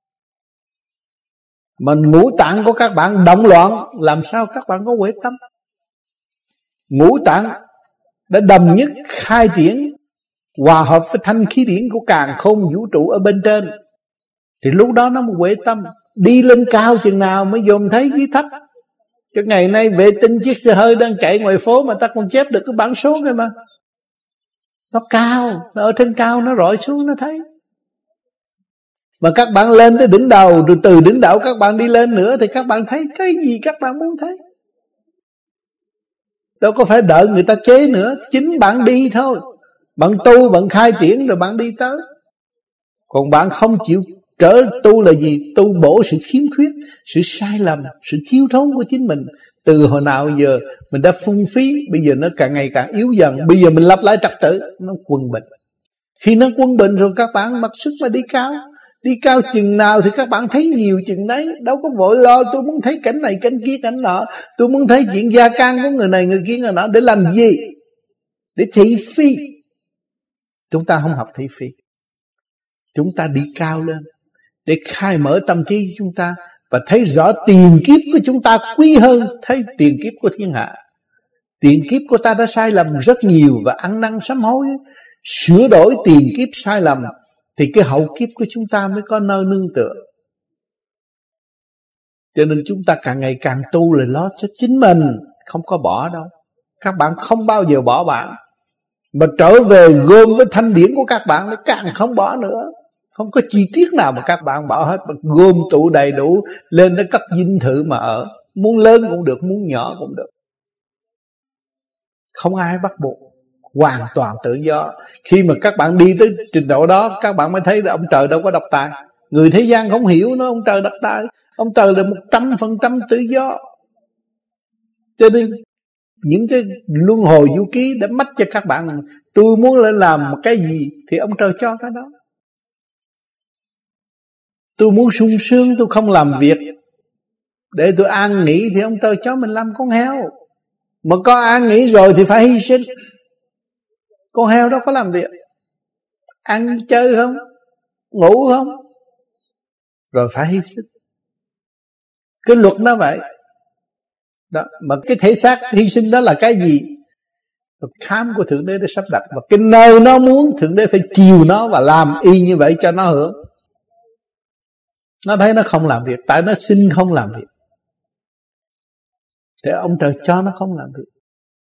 Speaker 1: Mà ngũ tạng của các bạn động loạn, làm sao các bạn có huệ tâm? Ngũ tạng đã đồng nhất khai triển, hòa hợp với thanh khí điển của càn khôn vũ trụ ở bên trên, thì lúc đó nó mới huệ tâm. Đi lên cao chừng nào mới dòm thấy dưới thấp. Cho ngày nay vệ tinh chiếc xe hơi đang chạy ngoài phố mà ta còn chép được cái bảng số này mà. Nó cao, nó ở trên cao, nó rọi xuống nó thấy. Mà các bạn lên tới đỉnh đầu, rồi từ đỉnh đầu các bạn đi lên nữa, thì các bạn thấy cái gì các bạn muốn thấy. Đâu có phải đợi người ta chế nữa, chính bạn đi thôi. Bạn tu, bạn khai triển rồi bạn đi tới. Còn bạn không chịu trở tu là gì? Tu bổ sự khiếm khuyết, sự sai lầm, sự thiếu thốn của chính mình. Từ hồi nào giờ mình đã phung phí, bây giờ nó càng ngày càng yếu dần. Bây giờ mình lập lại trật tự, nó quân bình. Khi nó quân bình rồi các bạn mặc sức mà đi cao. Đi cao chừng nào thì các bạn thấy nhiều chừng đấy. Đâu có vội lo tôi muốn thấy cảnh này, cảnh kia, cảnh nọ. Tôi muốn thấy chuyện gia can của người này, người kia, người nọ. Để làm gì? Để thị phi. Chúng ta không học thị phi. Chúng ta đi cao lên để khai mở tâm trí chúng ta, và thấy rõ tiền kiếp của chúng ta quý hơn thấy tiền kiếp của thiên hạ. Tiền kiếp của ta đã sai lầm rất nhiều và ăn năn sám hối, sửa đổi tiền kiếp sai lầm, thì cái hậu kiếp của chúng ta mới có nơi nương tựa. Cho nên chúng ta càng ngày càng tu là lo cho chính mình, không có bỏ đâu. Các bạn không bao giờ bỏ bạn, mà trở về gom với thanh điển của các bạn, nó càng không bỏ nữa. Không có chi tiết nào mà các bạn bỏ hết, mà gom tụ đầy đủ lên nó cất dinh thự mà ở. Muốn lớn cũng được, muốn nhỏ cũng được. Không ai bắt buộc, hoàn toàn tự do. Khi mà các bạn đi tới trình độ đó, các bạn mới thấy là ông trời đâu có độc tài. Người thế gian không hiểu nó ông trời độc tài. Ông trời là 100% tự do. Cho nên những cái luân hồi vũ ký đã mách cho các bạn, tôi muốn lên làm một cái gì thì ông trời cho cái đó. Tôi muốn sung sướng, tôi không làm việc để tôi an nghỉ, thì ông trời cho mình làm con heo. Mà có an nghỉ rồi thì phải hy sinh. Con heo đó có làm việc, ăn chơi không, ngủ không, rồi phải hy sinh. Cái luật nó vậy đó. Mà cái thể xác hy sinh đó là cái gì? Khám của Thượng Đế để sắp đặt. Và cái nơi nó muốn, Thượng Đế phải chiều nó và làm y như vậy cho nó hưởng. Nó thấy nó không làm việc, tại nó xin không làm việc, thì ông trời cho nó không làm việc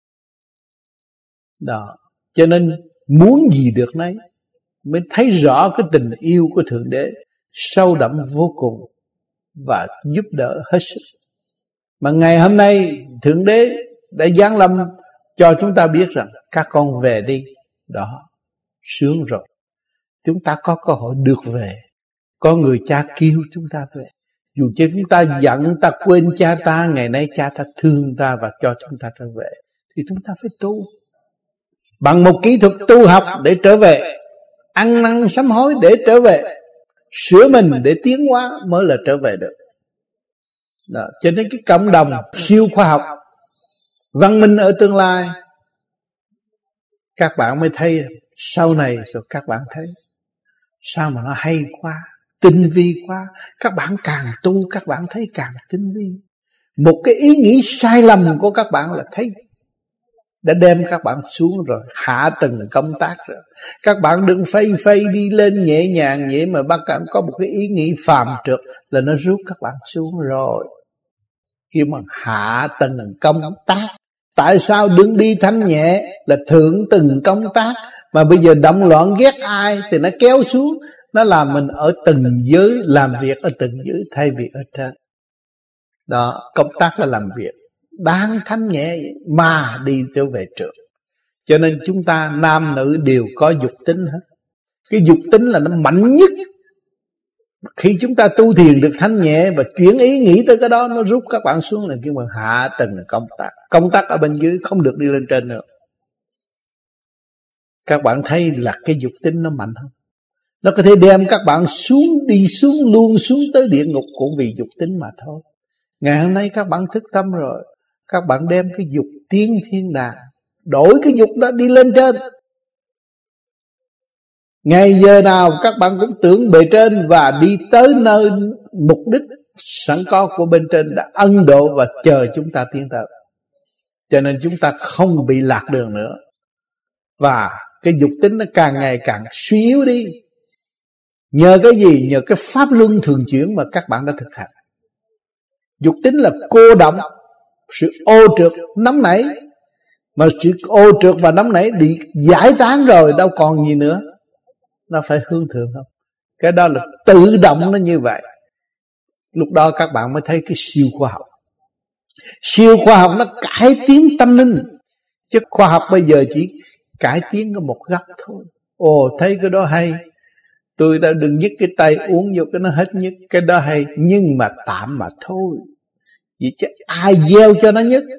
Speaker 1: đó. Cho nên muốn gì được nấy, mới thấy rõ cái tình yêu của Thượng Đế sâu đậm vô cùng và giúp đỡ hết sức. Mà ngày hôm nay Thượng Đế đã giáng lâm cho chúng ta biết rằng các con về đi, đó, sướng rồi. Chúng ta có cơ hội được về. Có người cha kêu chúng ta về. Dù cho chúng ta giận, ta quên cha ta, ngày nay cha ta thương ta và cho chúng ta trở về, thì chúng ta phải tu bằng một kỹ thuật tu học để trở về. ăn năn sám hối để trở về, sửa mình để tiến hóa mới là trở về được. Đó. Cho nên cái cộng đồng siêu khoa học, văn minh ở tương lai, các bạn mới thấy sau này rồi các bạn thấy sao mà nó hay quá, tinh vi quá. Các bạn càng tu các bạn thấy càng tinh vi. Một cái ý nghĩ sai lầm của các bạn là thấy đã đem các bạn xuống rồi, hạ tầng công tác rồi. Các bạn đừng phây đi lên nhẹ nhàng vậy mà bác bạn có một cái ý nghĩ phàm trượt là nó rút các bạn xuống rồi. Khi mà hạ tầng công tác, tại sao đừng đi thanh nhẹ là thượng tầng công tác, mà bây giờ động loạn ghét ai thì nó kéo xuống, nó làm mình ở từng giới, làm việc ở từng giới thay vì ở trên. Đó, công tác là làm việc, đang thanh nhẹ mà đi trở về trường. Cho nên chúng ta nam nữ đều có dục tính hết. Cái dục tính là nó mạnh nhất. Khi chúng ta tu thiền được thanh nhẹ và chuyển ý nghĩ tới cái đó, nó rút các bạn xuống là kêu bằng hạ tầng công tác. Công tác ở bên dưới không được đi lên trên nữa. Các bạn thấy là cái dục tính nó mạnh không? Nó có thể đem các bạn xuống, đi xuống luôn, xuống tới địa ngục cũng vì dục tính mà thôi. Ngày hôm nay các bạn thức tâm rồi, các bạn đem cái dục tiến thiên đàng, đổi cái dục đó đi lên trên. Ngày giờ nào các bạn cũng tưởng bề trên và đi tới nơi mục đích sẵn có của bên trên đã ân độ và chờ chúng ta tiến tới. Cho nên chúng ta không bị lạc đường nữa. Và cái dục tính nó càng ngày càng suy yếu đi. Nhờ cái gì? Nhờ cái pháp luân thường chuyển mà các bạn đã thực hành. Dục tính là cô động, sự ô trượt nóng nảy. Mà sự ô trượt và nóng nảy bị giải tán rồi, đâu còn gì nữa. Nó phải hướng thượng không? Cái đó là tự động nó như vậy. Lúc đó các bạn mới thấy cái siêu khoa học. Siêu khoa học nó cải tiến tâm linh. Chứ khoa học bây giờ chỉ cải tiến có một góc thôi. Ồ, thấy cái đó hay, tôi đã đừng nhấc cái tay uống vô cái nó hết nhức. Cái đó hay, nhưng mà tạm mà thôi. Vì chứ ai gieo cho nó nhức.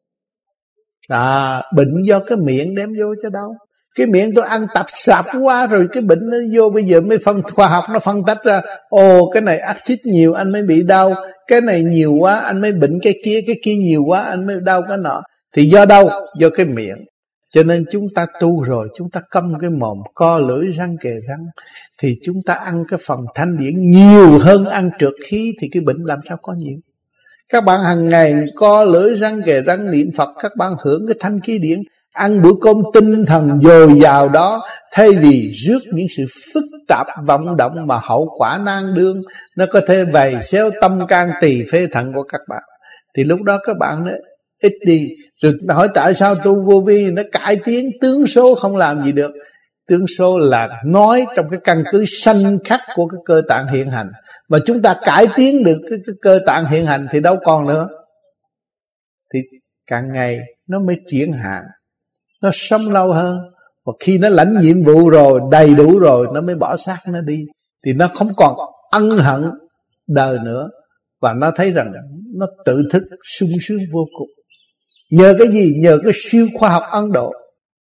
Speaker 1: Bệnh do cái miệng đem vô cho đâu. Cái miệng tôi ăn tạp sạp quá rồi cái bệnh nó vô. Bây giờ mới khoa học nó phân tách ra. Ồ, cái này axit nhiều anh mới bị đau, cái này nhiều quá anh mới bệnh cái kia nhiều quá anh mới đau cái nọ. Thì do đâu? Do cái miệng. Cho nên chúng ta tu rồi, chúng ta câm cái mồm, co lưỡi răng kề răng, thì chúng ta ăn cái phần thanh điển nhiều hơn ăn trượt khí, thì cái bệnh làm sao có nhiều. Các bạn hàng ngày co lưỡi răng kề răng niệm Phật, các bạn hưởng cái thanh khí điển, ăn bữa cơm tinh thần dồi dào đó, thay vì rước những sự phức tạp vọng động mà hậu quả nan đương, nó có thể vầy xéo tâm can tỳ phế thận của các bạn. Thì lúc đó các bạn nói ít đi. Rồi hỏi tại sao tu vô vi nó cải tiến tướng số không làm gì được. Tướng số là nói trong cái căn cứ sanh khắc của cái cơ tạng hiện hành, mà chúng ta cải tiến được cái cơ tạng hiện hành thì đâu còn nữa. Thì càng ngày nó mới triển hạn, nó sống lâu hơn. Và khi nó lãnh nhiệm vụ rồi, đầy đủ rồi, nó mới bỏ xác nó đi. Thì nó không còn ân hận đời nữa. Và nó thấy rằng nó tự thức sung sướng vô cùng. Nhờ cái gì? Nhờ cái siêu khoa học Ấn Độ.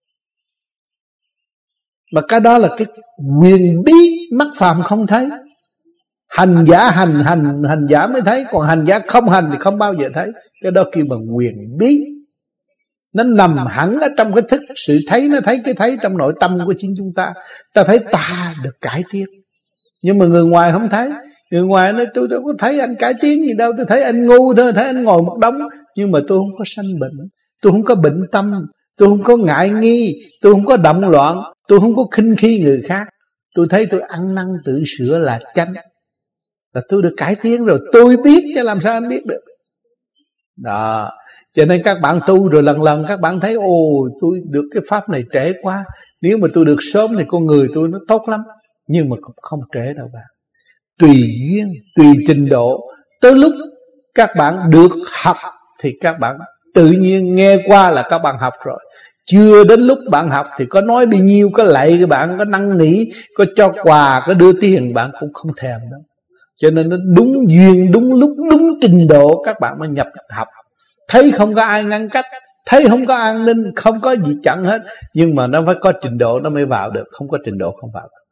Speaker 1: Mà cái đó là cái quyền bí mắt phàm không thấy. Hành giả hành giả mới thấy, còn hành giả không hành thì không bao giờ thấy. Cái đó kêu bằng quyền bí. Nó nằm hẳn ở trong cái thức sự thấy, nó thấy cái thấy trong nội tâm của chính chúng ta. Ta thấy ta được cải tiến. Nhưng mà người ngoài không thấy. Người ngoài nói tôi đâu có thấy anh cải tiến gì đâu, tôi thấy anh ngu thôi, thấy anh ngồi một đống. Nhưng mà tôi không có sanh bệnh, tôi không có bệnh tâm, tôi không có ngại nghi, tôi không có động loạn, tôi không có khinh khi người khác. Tôi thấy tôi ăn năn tự sửa là chánh, là tôi được cải tiến rồi. Tôi biết chứ làm sao anh biết được. Đó. Cho nên các bạn tu rồi lần lần các bạn thấy ồ, tôi được cái pháp này trễ quá. Nếu mà tôi được sớm thì con người tôi nó tốt lắm. Nhưng mà cũng không trễ đâu bạn. Tùy duyên, tùy trình độ. Tới lúc các bạn được học thì các bạn tự nhiên nghe qua là các bạn học rồi. Chưa đến lúc bạn học thì có nói bao nhiêu, có lạy các bạn, có năn nỉ, có cho quà, có đưa tiền, bạn cũng không thèm đâu. Cho nên nó đúng duyên, đúng lúc, đúng trình độ các bạn mới nhập học. Thấy không có ai ngăn cách, thấy không có an ninh, không có gì chặn hết. Nhưng mà nó phải có trình độ nó mới vào được, không có trình độ không vào được.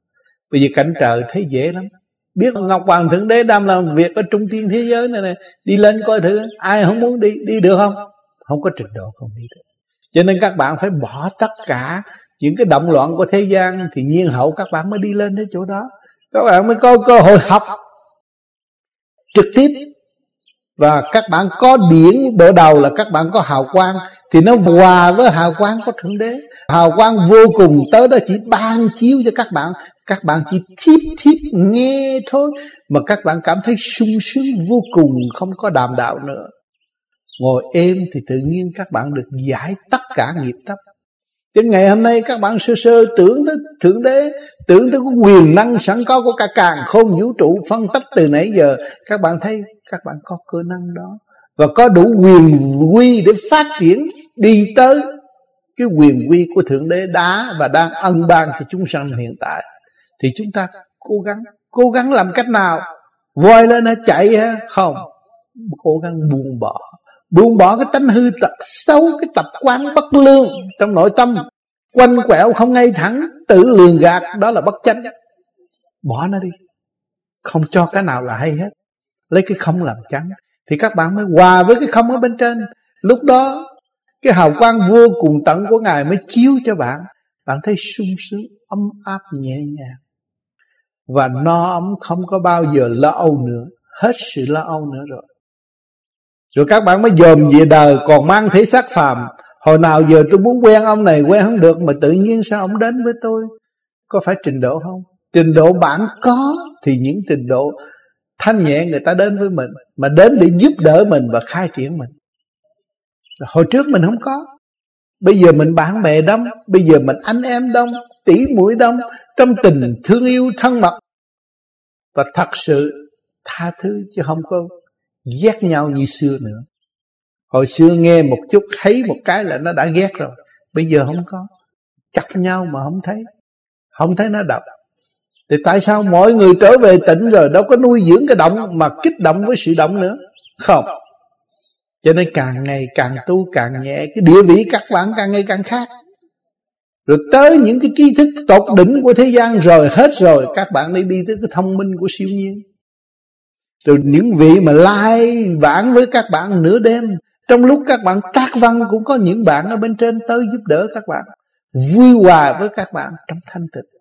Speaker 1: Bây giờ cảnh trời thấy dễ lắm. Biết Ngọc Hoàng Thượng Đế đang làm việc ở trung thiên thế giới này, đi lên coi thử. Ai không muốn đi, đi được không? Không có trình độ không đi được. Cho nên các bạn phải bỏ tất cả những cái động loạn của thế gian, thì nhiên hậu các bạn mới đi lên đến chỗ đó. Các bạn mới có cơ hội học trực tiếp. Và các bạn có điển bộ đầu là các bạn có hào quang, thì nó hòa với hào quang của Thượng Đế. Hào quang vô cùng tới đó chỉ ban chiếu cho các bạn. Các bạn chỉ thiếp nghe thôi, mà các bạn cảm thấy sung sướng vô cùng, không có đàm đạo nữa. Ngồi êm thì tự nhiên các bạn được giải tất cả nghiệp tập. Đến ngày hôm nay các bạn sơ sơ tưởng tới Thượng Đế, tưởng tới cái quyền năng sẵn có của cả càn khôn vũ trụ, phân tích từ nãy giờ, các bạn thấy các bạn có cơ năng đó, và có đủ quyền quy để phát triển đi tới cái quyền quy của Thượng Đế đã và đang ân ban cho chúng sanh hiện tại. Thì chúng ta cố gắng làm cách nào? Voi lên hay chạy hả? Không, cố gắng buông bỏ cái tánh hư tật xấu, cái tập quán bất lương trong nội tâm, quanh quẹo không ngay thẳng, tự lường gạt, đó là bất chánh. Bỏ nó đi, không cho cái nào là hay hết, lấy cái không làm chánh, thì các bạn mới hòa với cái không ở bên trên. Lúc đó cái hào quang vô cùng tận của Ngài mới chiếu cho bạn. Bạn thấy sung sướng, ấm áp, nhẹ nhàng, và no ấm, không có bao giờ lo âu nữa. Hết sự lo âu nữa rồi. Rồi các bạn mới dòm về đời còn mang thể xác phàm. Hồi nào giờ tôi muốn quen ông này quen không được, mà tự nhiên sao ông đến với tôi? Có phải trình độ không? Trình độ bạn có, thì những trình độ thanh nhẹ người ta đến với mình, mà đến để giúp đỡ mình và khai triển mình. Hồi trước mình không có. Bây giờ mình bạn bè đông, bây giờ mình anh em đông, tỷ muội đông, trong tình thương yêu thân mật, và thật sự tha thứ, chứ không có ghét nhau như xưa nữa. Hồi xưa nghe một chút, thấy một cái là nó đã ghét rồi. Bây giờ không có. Chặt nhau mà không thấy nó độc. Thì tại sao mọi người trở về tỉnh rồi đâu có nuôi dưỡng cái động, mà kích động với sự động nữa? Không. Cho nên càng ngày càng tu càng nhẹ, cái địa vị các bạn càng ngày càng khác. Rồi tới những cái tri thức tột đỉnh của thế gian rồi, hết rồi, các bạn đi tới cái thông minh của siêu nhiên. Rồi những vị mà lai vãng với các bạn nửa đêm, trong lúc các bạn tác văn cũng có những bạn ở bên trên tới giúp đỡ các bạn, vui hòa với các bạn trong thanh tịnh.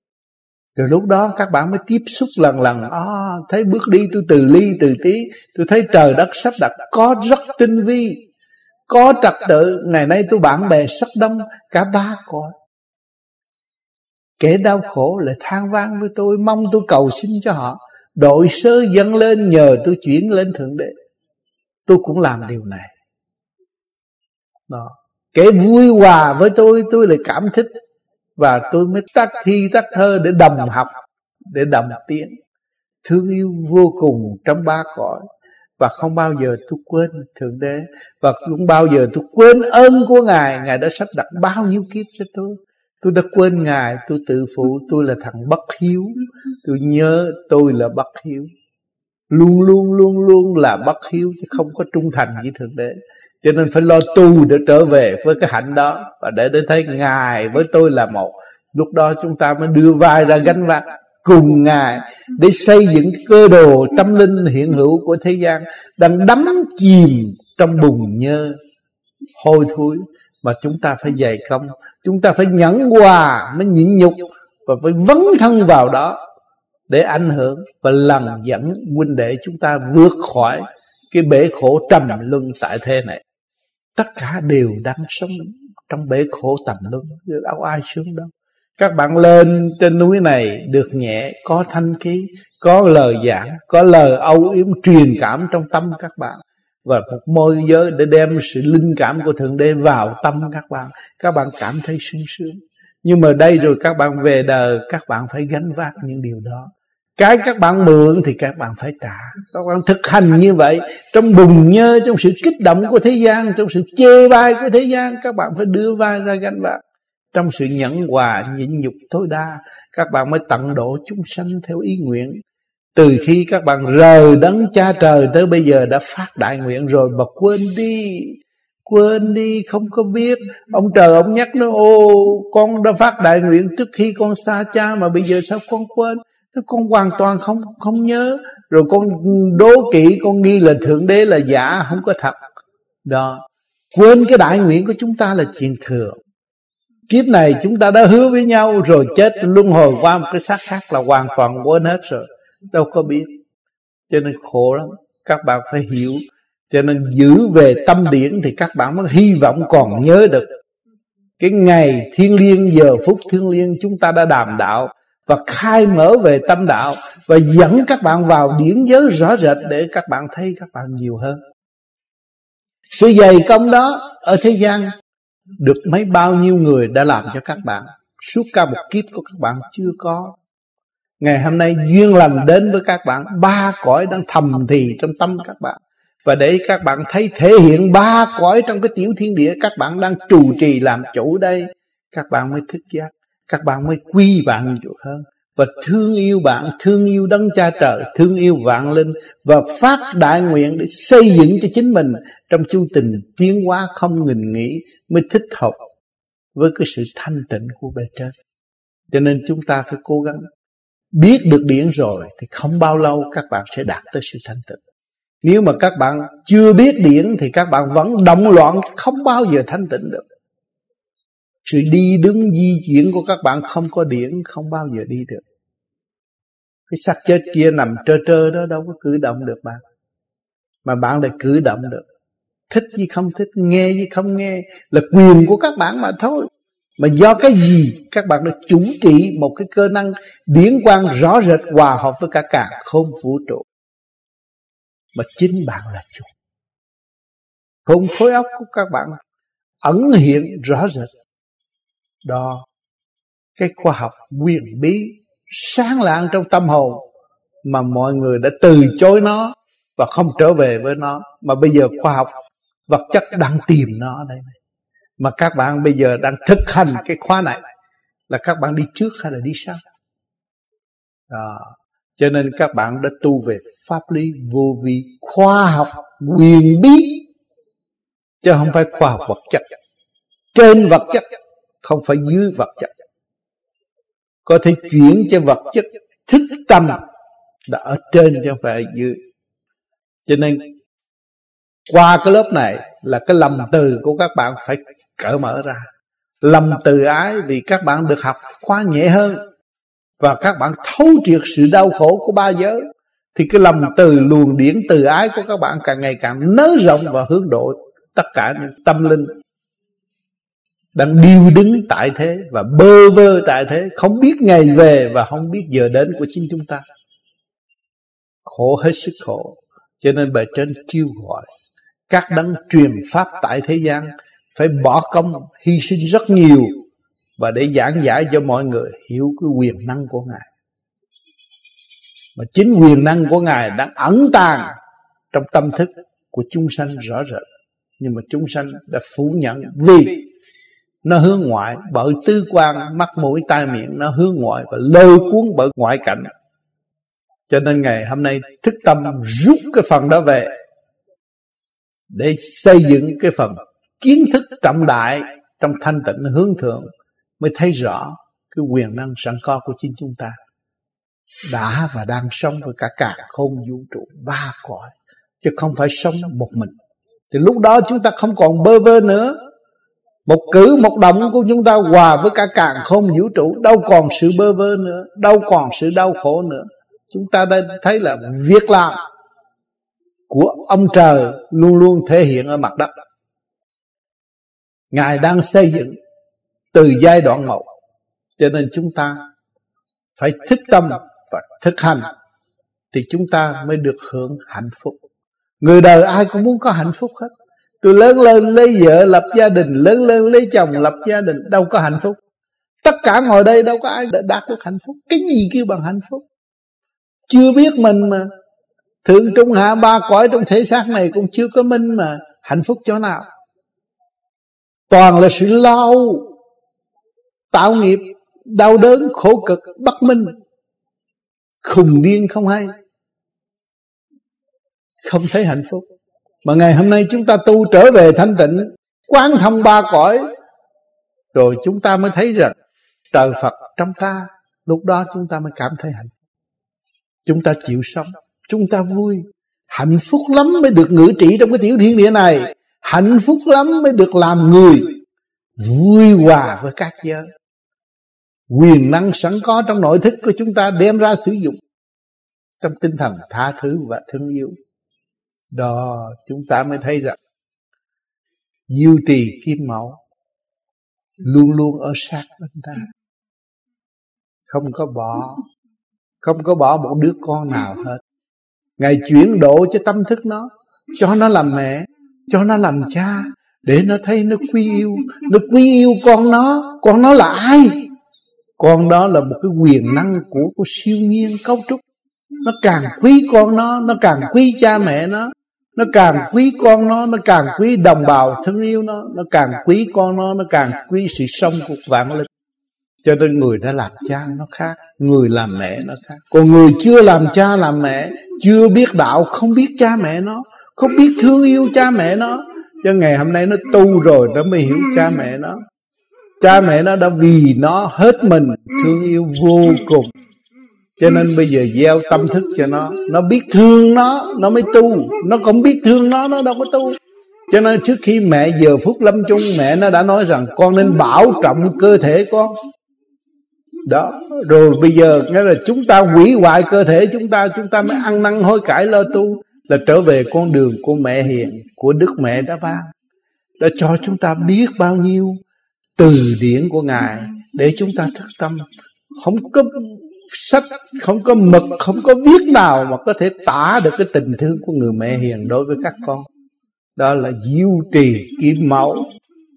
Speaker 1: Rồi lúc đó các bạn mới tiếp xúc lần thấy bước đi tôi từ ly từ tí, tôi thấy trời đất sắp đặt có rất tinh vi, có trật tự. Ngày nay tôi bạn bè rất đông, cả ba cõi. Kẻ đau khổ lại than vang với tôi, mong tôi cầu xin cho họ. Đội sơ dâng lên nhờ tôi chuyển lên Thượng Đế. Tôi cũng làm điều này đó. Kẻ vui hòa với tôi lại cảm thích, và tôi mới tác thi tác thơ để đồng học, để đồng tiến. Thương yêu vô cùng trong ba cõi, và không bao giờ tôi quên Thượng Đế, và không bao giờ tôi quên ơn của Ngài. Ngài đã sắp đặt bao nhiêu kiếp cho tôi đã quên Ngài. Tôi tự phụ tôi là thằng bất hiếu. Tôi nhớ tôi là bất hiếu, luôn luôn là bất hiếu, chứ không có trung thành với Thượng Đế. Cho nên phải lo tu để trở về với cái hạnh đó, và để thấy Ngài với tôi là một. Lúc đó chúng ta mới đưa vai ra gánh vác cùng Ngài, để xây dựng cái cơ đồ tâm linh hiện hữu của thế gian đang đắm chìm trong bùn nhơ hôi thối. Mà chúng ta phải dày công, chúng ta phải nhẫn hòa, mới nhịn nhục, và phải vấn thân vào đó để ảnh hưởng và lần dẫn huynh đệ chúng ta vượt khỏi cái bể khổ trầm luân tại thế này. Tất cả đều đang sống trong bể khổ trầm luân, đâu ai sướng đâu. Các bạn lên trên núi này được nhẹ, có thanh khí, có lời giảng, có lời âu yếm truyền cảm trong tâm các bạn, và một môi giới để đem sự linh cảm của Thượng Đế vào tâm các bạn. Các bạn cảm thấy sung sướng. Nhưng mà đây rồi các bạn về đời, các bạn phải gánh vác những điều đó. Cái các bạn mượn thì các bạn phải trả. Các bạn thực hành như vậy, trong bùn nhơ, trong sự kích động của thế gian, trong sự chê bai của thế gian, các bạn phải đưa vai ra gánh vác. Trong sự nhẫn hòa nhịn nhục tối đa, các bạn mới tận độ chúng sanh theo ý nguyện. Từ khi các bạn rời đấng Cha Trời tới bây giờ đã phát đại nguyện rồi, mà Quên đi, không có biết. Ông trời ông nhắc nó, con đã phát đại nguyện trước khi con xa cha, mà bây giờ sao con quên? Con hoàn toàn không nhớ. Rồi con đố kỵ, con nghi là Thượng Đế là giả, không có thật. Đó, quên cái đại nguyện của chúng ta là chuyện thường. Kiếp này chúng ta đã hứa với nhau, rồi chết luân hồi qua một cái xác khác là hoàn toàn quên hết rồi, đâu có biết. Cho nên khổ lắm. Các bạn phải hiểu. Cho nên giữ về tâm điển thì các bạn mới hy vọng còn nhớ được cái ngày thiêng liêng, giờ phút thiêng liêng chúng ta đã đàm đạo và khai mở về tâm đạo, và dẫn các bạn vào điển giới rõ rệt để các bạn thấy các bạn nhiều hơn. Sự dày công đó ở thế gian được mấy bao nhiêu người đã làm cho các bạn, suốt cả một kiếp của các bạn chưa có. Ngày hôm nay duyên lành đến với các bạn, ba cõi đang thầm thì trong tâm các bạn. Và để các bạn thấy thể hiện ba cõi trong cái tiểu thiên địa, các bạn đang trụ trì làm chủ đây, các bạn mới thức giác, các bạn mới quy bạn nhiều hơn, và thương yêu bạn, thương yêu đấng cha trời, thương yêu vạn linh, và phát đại nguyện để xây dựng cho chính mình trong chu trình tiến hóa không ngừng nghỉ, mới thích hợp với cái sự thanh tịnh của bề trên. Cho nên chúng ta phải cố gắng. Biết được điển rồi thì không bao lâu các bạn sẽ đạt tới sự thanh tịnh. Nếu mà các bạn chưa biết điển thì các bạn vẫn động loạn, không bao giờ thanh tịnh được. Sự đi đứng di chuyển của các bạn không có điển, không bao giờ đi được. Cái xác chết kia nằm trơ trơ đó đâu có cử động được bạn, mà bạn lại cử động được. Thích gì không thích, nghe gì không nghe là quyền của các bạn mà thôi. Mà do cái gì các bạn đã chủ trị một cái cơ năng điển quang rõ rệt hòa hợp với cả càn khôn vũ trụ, mà chính bạn là chủ. Không khối óc của các bạn ẩn hiện rõ rệt. Đó, cái khoa học quyền bí sáng lạng trong tâm hồn, mà mọi người đã từ chối nó và không trở về với nó. Mà bây giờ khoa học vật chất đang tìm nó ở đây này. Mà các bạn bây giờ đang thực hành cái khóa này, là các bạn đi trước hay là đi sau? Đó. Cho nên các bạn đã tu về pháp lý vô vi, khoa học quyền bí, chứ không phải khoa học vật chất. Trên vật chất, không phải dưới vật chất. Có thể chuyển cho vật chất thích tâm đã ở trên chứ không phải ở dưới. Cho nên qua cái lớp này là cái lòng từ của các bạn phải cởi mở ra. Lòng từ ái, vì các bạn được học khóa nhẹ hơn, và các bạn thấu triệt sự đau khổ của ba giới, thì cái lòng từ luồng điển từ ái của các bạn càng ngày càng nới rộng và hướng độ tất cả những tâm linh đang điêu đứng tại thế và bơ vơ tại thế, không biết ngày về và không biết giờ đến của chính chúng ta. Khổ, hết sức khổ. Cho nên bề trên kêu gọi các đấng truyền pháp tại thế gian phải bỏ công hy sinh rất nhiều, và để giảng giải cho mọi người hiểu cái quyền năng của Ngài. Mà chính quyền năng của Ngài đang ẩn tàng trong tâm thức của chúng sanh rõ rệt, nhưng mà chúng sanh đã phủ nhận, vì nó hướng ngoại bởi tứ quan mắt mũi tai miệng, nó hướng ngoại và lôi cuốn bởi ngoại cảnh. Cho nên ngày hôm nay thức tâm rút cái phần đó về để xây dựng cái phần kiến thức trọng đại trong thanh tịnh hướng thượng, mới thấy rõ cái quyền năng sẵn có của chính chúng ta đã và đang sống với cả càn khôn vũ trụ ba cõi, chứ không phải sống một mình. Thì lúc đó chúng ta không còn bơ vơ nữa. Một cử một động của chúng ta hòa với cả càn khôn vũ trụ, đâu còn sự bơ vơ nữa, đâu còn sự đau khổ nữa. Chúng ta đã thấy là việc làm của ông trời luôn luôn thể hiện ở mặt đất. Ngài đang xây dựng từ giai đoạn 1. Cho nên chúng ta phải thức tâm và thực hành, thì chúng ta mới được hưởng hạnh phúc. Người đời ai cũng muốn có hạnh phúc hết. Tôi lớn lên lấy vợ lập gia đình, lớn lên lấy chồng lập gia đình, đâu có hạnh phúc. Tất cả ngồi đây đâu có ai đạt được hạnh phúc. Cái gì kêu bằng hạnh phúc? Chưa biết mình mà. Thượng trung hạ ba cõi trong thể xác này cũng chưa có minh mà hạnh phúc chỗ nào. Toàn là sự lo âu, tạo nghiệp, đau đớn, khổ cực, bất minh, khùng điên không hay, không thấy hạnh phúc. Mà ngày hôm nay chúng ta tu trở về thanh tịnh, quán thông ba cõi, rồi chúng ta mới thấy rằng trời Phật trong ta. Lúc đó chúng ta mới cảm thấy hạnh phúc. Chúng ta chịu sống, chúng ta vui. Hạnh phúc lắm mới được ngự trị trong cái tiểu thiên địa này. Hạnh phúc lắm mới được làm người vui hòa với các giới. Quyền năng sẵn có trong nội thức của chúng ta đem ra sử dụng trong tinh thần tha thứ và thương yêu. Đó chúng ta mới thấy rằng diệu trì kim mẫu luôn luôn ở sát bên ta, không có bỏ một đứa con nào hết. Ngài chuyển độ cho tâm thức nó, cho nó làm mẹ, cho nó làm cha, để nó thấy nó quý yêu. Nó quý yêu con nó là ai? Con đó là một cái quyền năng của siêu nhiên cấu trúc. Nó càng quý con nó càng quý cha mẹ nó càng quý con nó càng quý đồng bào thân yêu nó càng quý con nó càng quý sự sống của vạn linh. Cho nên người đã làm cha nó khác, người làm mẹ nó khác. Còn người chưa làm cha làm mẹ, chưa biết đạo, không biết cha mẹ nó, không biết thương yêu cha mẹ nó. Cho ngày hôm nay nó tu rồi nó mới hiểu cha mẹ nó. Cha mẹ nó đã vì nó hết mình thương yêu vô cùng. Cho nên bây giờ gieo tâm thức cho nó biết thương nó mới tu. Nó không biết thương nó đâu có tu. Cho nên trước khi mẹ giờ phút lâm chung, mẹ nó đã nói rằng con nên bảo trọng cơ thể con. Đó, rồi bây giờ nghĩa là chúng ta hủy hoại cơ thể chúng ta mới ăn năn hối cải lo tu, là trở về con đường của mẹ hiền, của Đức Mẹ đã ban, đã cho chúng ta biết bao nhiêu từ điển của Ngài để chúng ta thức tâm. Không có sách, không có mực, không có viết nào mà có thể tả được cái tình thương của người mẹ hiền đối với các con. Đó là diệu trì kim mẫu.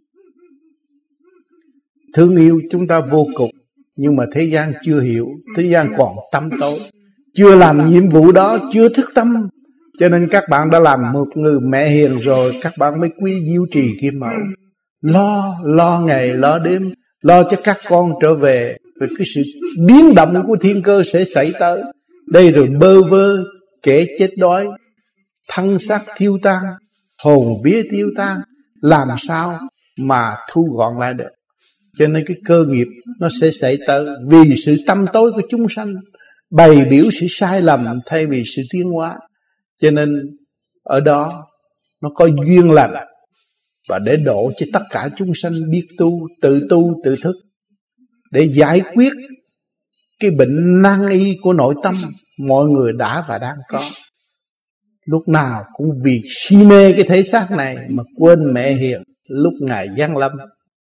Speaker 1: Thương yêu chúng ta vô cùng, nhưng mà thế gian chưa hiểu, thế gian còn tâm tối, chưa làm nhiệm vụ đó, chưa thức tâm. Cho nên các bạn đã làm một người mẹ hiền rồi, các bạn mới quý diệu trì kim mẫu. Lo ngày lo đêm, lo cho các con trở về. Vì cái sự biến động của thiên cơ sẽ xảy tới. Đây rồi bơ vơ, kẻ chết đói, thân xác thiêu tan, hồn vía tiêu tan, làm sao mà thu gọn lại được. Cho nên cái cơ nghiệp nó sẽ xảy tới vì sự tâm tối của chúng sanh, bày biểu sự sai lầm thay vì sự tiến hóa. Cho nên ở đó nó có duyên lành, và để độ cho tất cả chúng sanh biết tu tự thức, để giải quyết cái bệnh nan y của nội tâm mọi người đã và đang có. Lúc nào cũng vì si mê cái thể xác này mà quên mẹ hiền lúc Ngài giáng lâm.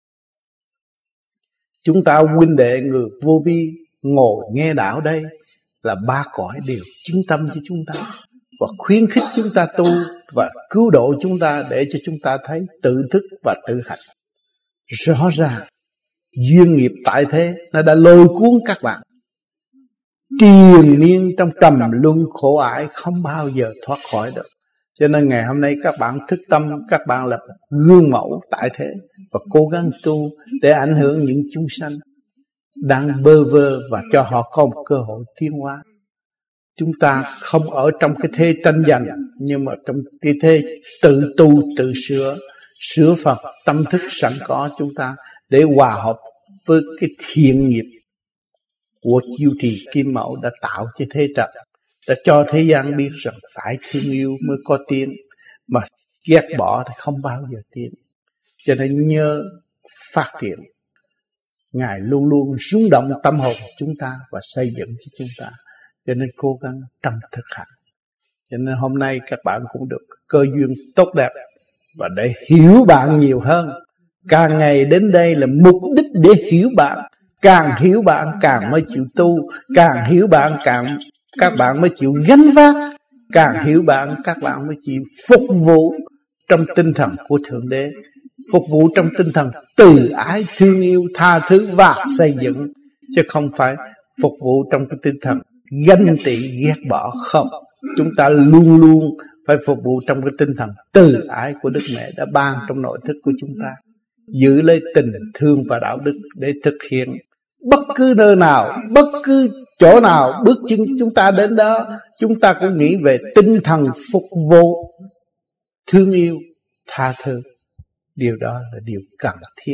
Speaker 1: Chúng ta huynh đệ người vô vi ngồi nghe đạo đây là ba cõi đều chứng tâm cho chúng ta, và khuyến khích chúng ta tu và cứu độ chúng ta, để cho chúng ta thấy tự thức và tự hành. Rõ ràng duyên nghiệp tại thế nó đã lôi cuốn các bạn triền miên trong trầm luân khổ ải, không bao giờ thoát khỏi được. Cho nên ngày hôm nay các bạn thức tâm, các bạn là gương mẫu tại thế, và cố gắng tu để ảnh hưởng những chúng sanh đang bơ vơ, và cho họ có một cơ hội tiến hóa. Chúng ta không ở trong cái thế tranh giành, nhưng mà trong cái thế tự tu tự sửa Phật tâm thức sẵn có chúng ta, để hòa hợp với cái thiện nghiệp của diệu trì kim mẫu đã tạo cho thế trần, đã cho thế gian biết rằng phải thương yêu mới có tiến, mà ghét bỏ thì không bao giờ tiến. Cho nên nhớ phát triển, Ngài luôn luôn rung động tâm hồn chúng ta và xây dựng cho chúng ta. Cho nên cố gắng trong thực hành. Cho nên hôm nay các bạn cũng được cơ duyên tốt đẹp, và để hiểu bạn nhiều hơn. Càng ngày đến đây là mục đích để hiểu bạn. Càng hiểu bạn càng mới chịu tu, càng hiểu bạn càng các bạn mới chịu gánh vác, càng hiểu bạn các bạn mới chịu phục vụ trong tinh thần của Thượng Đế, phục vụ trong tinh thần từ ái, thương yêu, tha thứ và xây dựng, chứ không phải phục vụ trong cái tinh thần ganh tị, ghét bỏ. Không, chúng ta luôn luôn phải phục vụ trong cái tinh thần từ ái của Đức Mẹ đã ban trong nội thức của chúng ta, giữ lấy tình thương và đạo đức để thực hiện. Bất cứ nơi nào, bất cứ chỗ nào bước chân chúng ta đến đó, chúng ta cũng nghĩ về tinh thần phục vụ, thương yêu, tha thứ. Điều đó là điều cần thiết.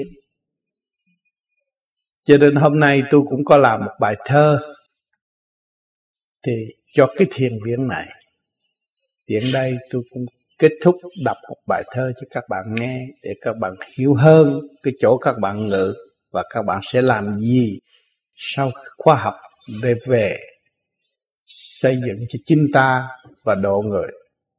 Speaker 1: Cho nên hôm nay tôi cũng có làm một bài thơ thì cho cái thiền viện này. Tiện đây tôi cũng kết thúc đọc một bài thơ cho các bạn nghe, để các bạn hiểu hơn cái chỗ các bạn ngự và các bạn sẽ làm gì sau khóa học để về xây dựng cho chính ta và độ người.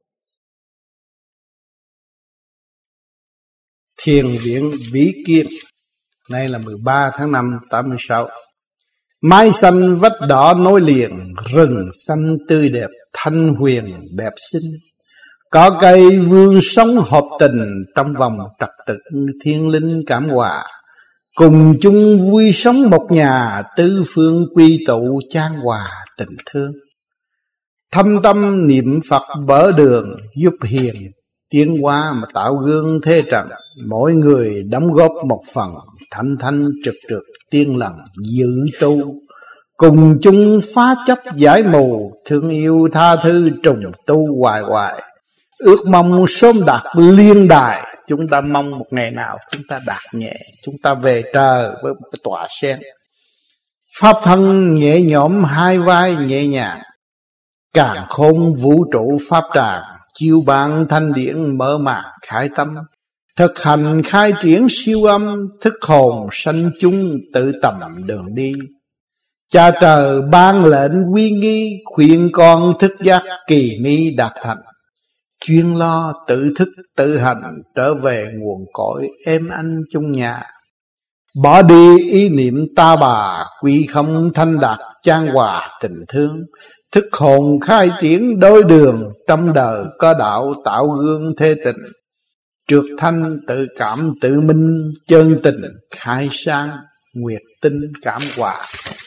Speaker 1: Thiền viện Vĩ Kiên, nay là 13 tháng 5 86. Mái xanh vách đỏ nối liền, rừng xanh tươi đẹp, thanh huyền đẹp xinh. Có cây vương sống hợp tình, trong vòng trật tự thiên linh cảm hòa. Cùng chung vui sống một nhà, tứ phương quy tụ chan hòa tình thương. Thâm tâm niệm Phật bở đường, giúp hiền tiến hóa mà tạo gương thế trần. Mỗi người đóng góp một phần, thanh thanh trực trực tiên lành giữ tu. Cùng chung phá chấp giải mù, thương yêu tha thứ trùng tu hoài hoài. Ước mong sớm đạt liên đài. Chúng ta mong một ngày nào chúng ta đạt nhẹ, chúng ta về trời với một cái tòa sen. Pháp thân nhẹ nhõm, hai vai nhẹ nhàng. Càn khôn vũ trụ pháp tràng, chiêu ban thanh điển mở màn khai tâm. Thực hành khai triển siêu âm, thức hồn sanh chúng tự tầm đường đi. Cha trời ban lệnh uy nghi, khuyên con thức giác kỳ ni đạt thành. Chuyên lo tự thức tự hành, trở về nguồn cội êm anh chung nhà. Bỏ đi ý niệm ta bà, quy không thanh đạt chan hòa tình thương. Thức hồn khai triển đôi đường, trong đời có đạo tạo gương thế tình. Trượt thanh tự cảm tự minh, chân tình khai sang nguyệt tinh cảm hòa.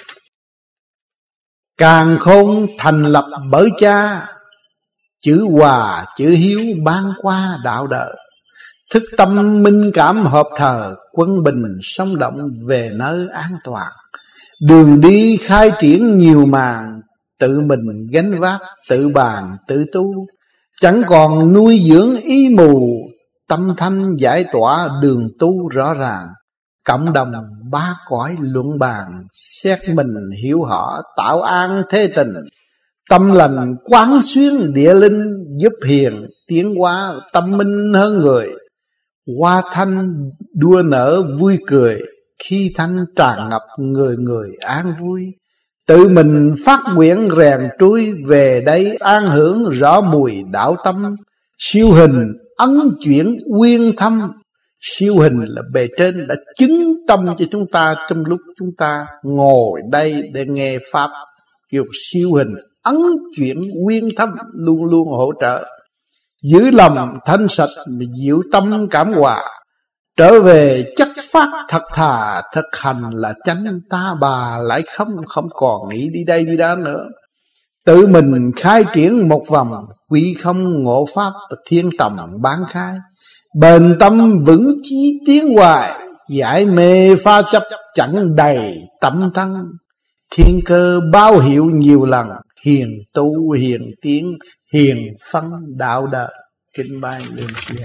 Speaker 1: Càn khôn thành lập bởi cha, chữ hòa chữ hiếu ban qua đạo đời. Thức tâm minh cảm hợp thờ, quân bình sống động về nơi an toàn. Đường đi khai triển nhiều màn, tự mình gánh vác tự bàn tự tu. Chẳng còn nuôi dưỡng ý mù, tâm thanh giải tỏa đường tu rõ ràng. Cộng đồng ba cõi luận bàn, xét mình hiểu họ tạo an thế tình. Tâm lành quán xuyên địa linh, giúp hiền tiến hóa tâm minh hơn người. Hoa thanh đua nở vui cười, khi thanh tràn ngập người người an vui. Tự mình phát nguyện rèn trui, về đây an hưởng rõ mùi đạo tâm. Siêu hình ấn chuyển uyên thâm, siêu hình là bề trên đã chứng tâm cho chúng ta trong lúc chúng ta ngồi đây để nghe Pháp. Kiểu siêu hình ấn chuyển uyên thâm luôn luôn hỗ trợ. Giữ lòng thanh sạch, diệu tâm cảm hòa. Trở về chất phát thật thà, thực hành là chánh ta bà, lại không còn nghĩ đi đây đi đó nữa. Tự mình khai triển một vòng, quy không ngộ pháp thiên tầm bán khai. Bền tâm vững chí tiến hoài, giải mê pha chấp chẳng đầy tâm thân. Thiên cơ báo hiệu nhiều lần, hiền tu hiền tiến, hiền phân đạo đời. Kinh bài Liên Xuyên.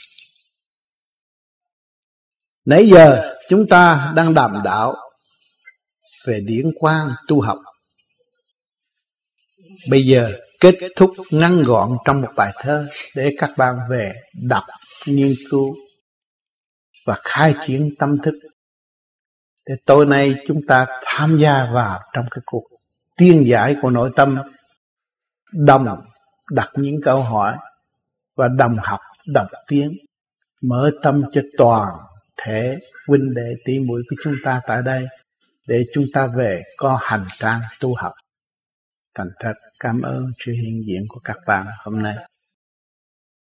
Speaker 1: Nãy giờ chúng ta đang đàm đạo về điển quang tu học. Bây giờ kết thúc ngắn gọn trong một bài thơ để các bạn về đọc, nghiên cứu và khai triển tâm thức. Để tối nay chúng ta tham gia vào trong cái cuộc tiên giải của nội tâm, đồng đặt những câu hỏi và đồng học, đồng tiến, mở tâm cho toàn thể huynh đệ tỷ muội của chúng ta tại đây, để chúng ta về có hành trang tu học. Thành thật cảm ơn sự hiện diện của các bạn hôm nay.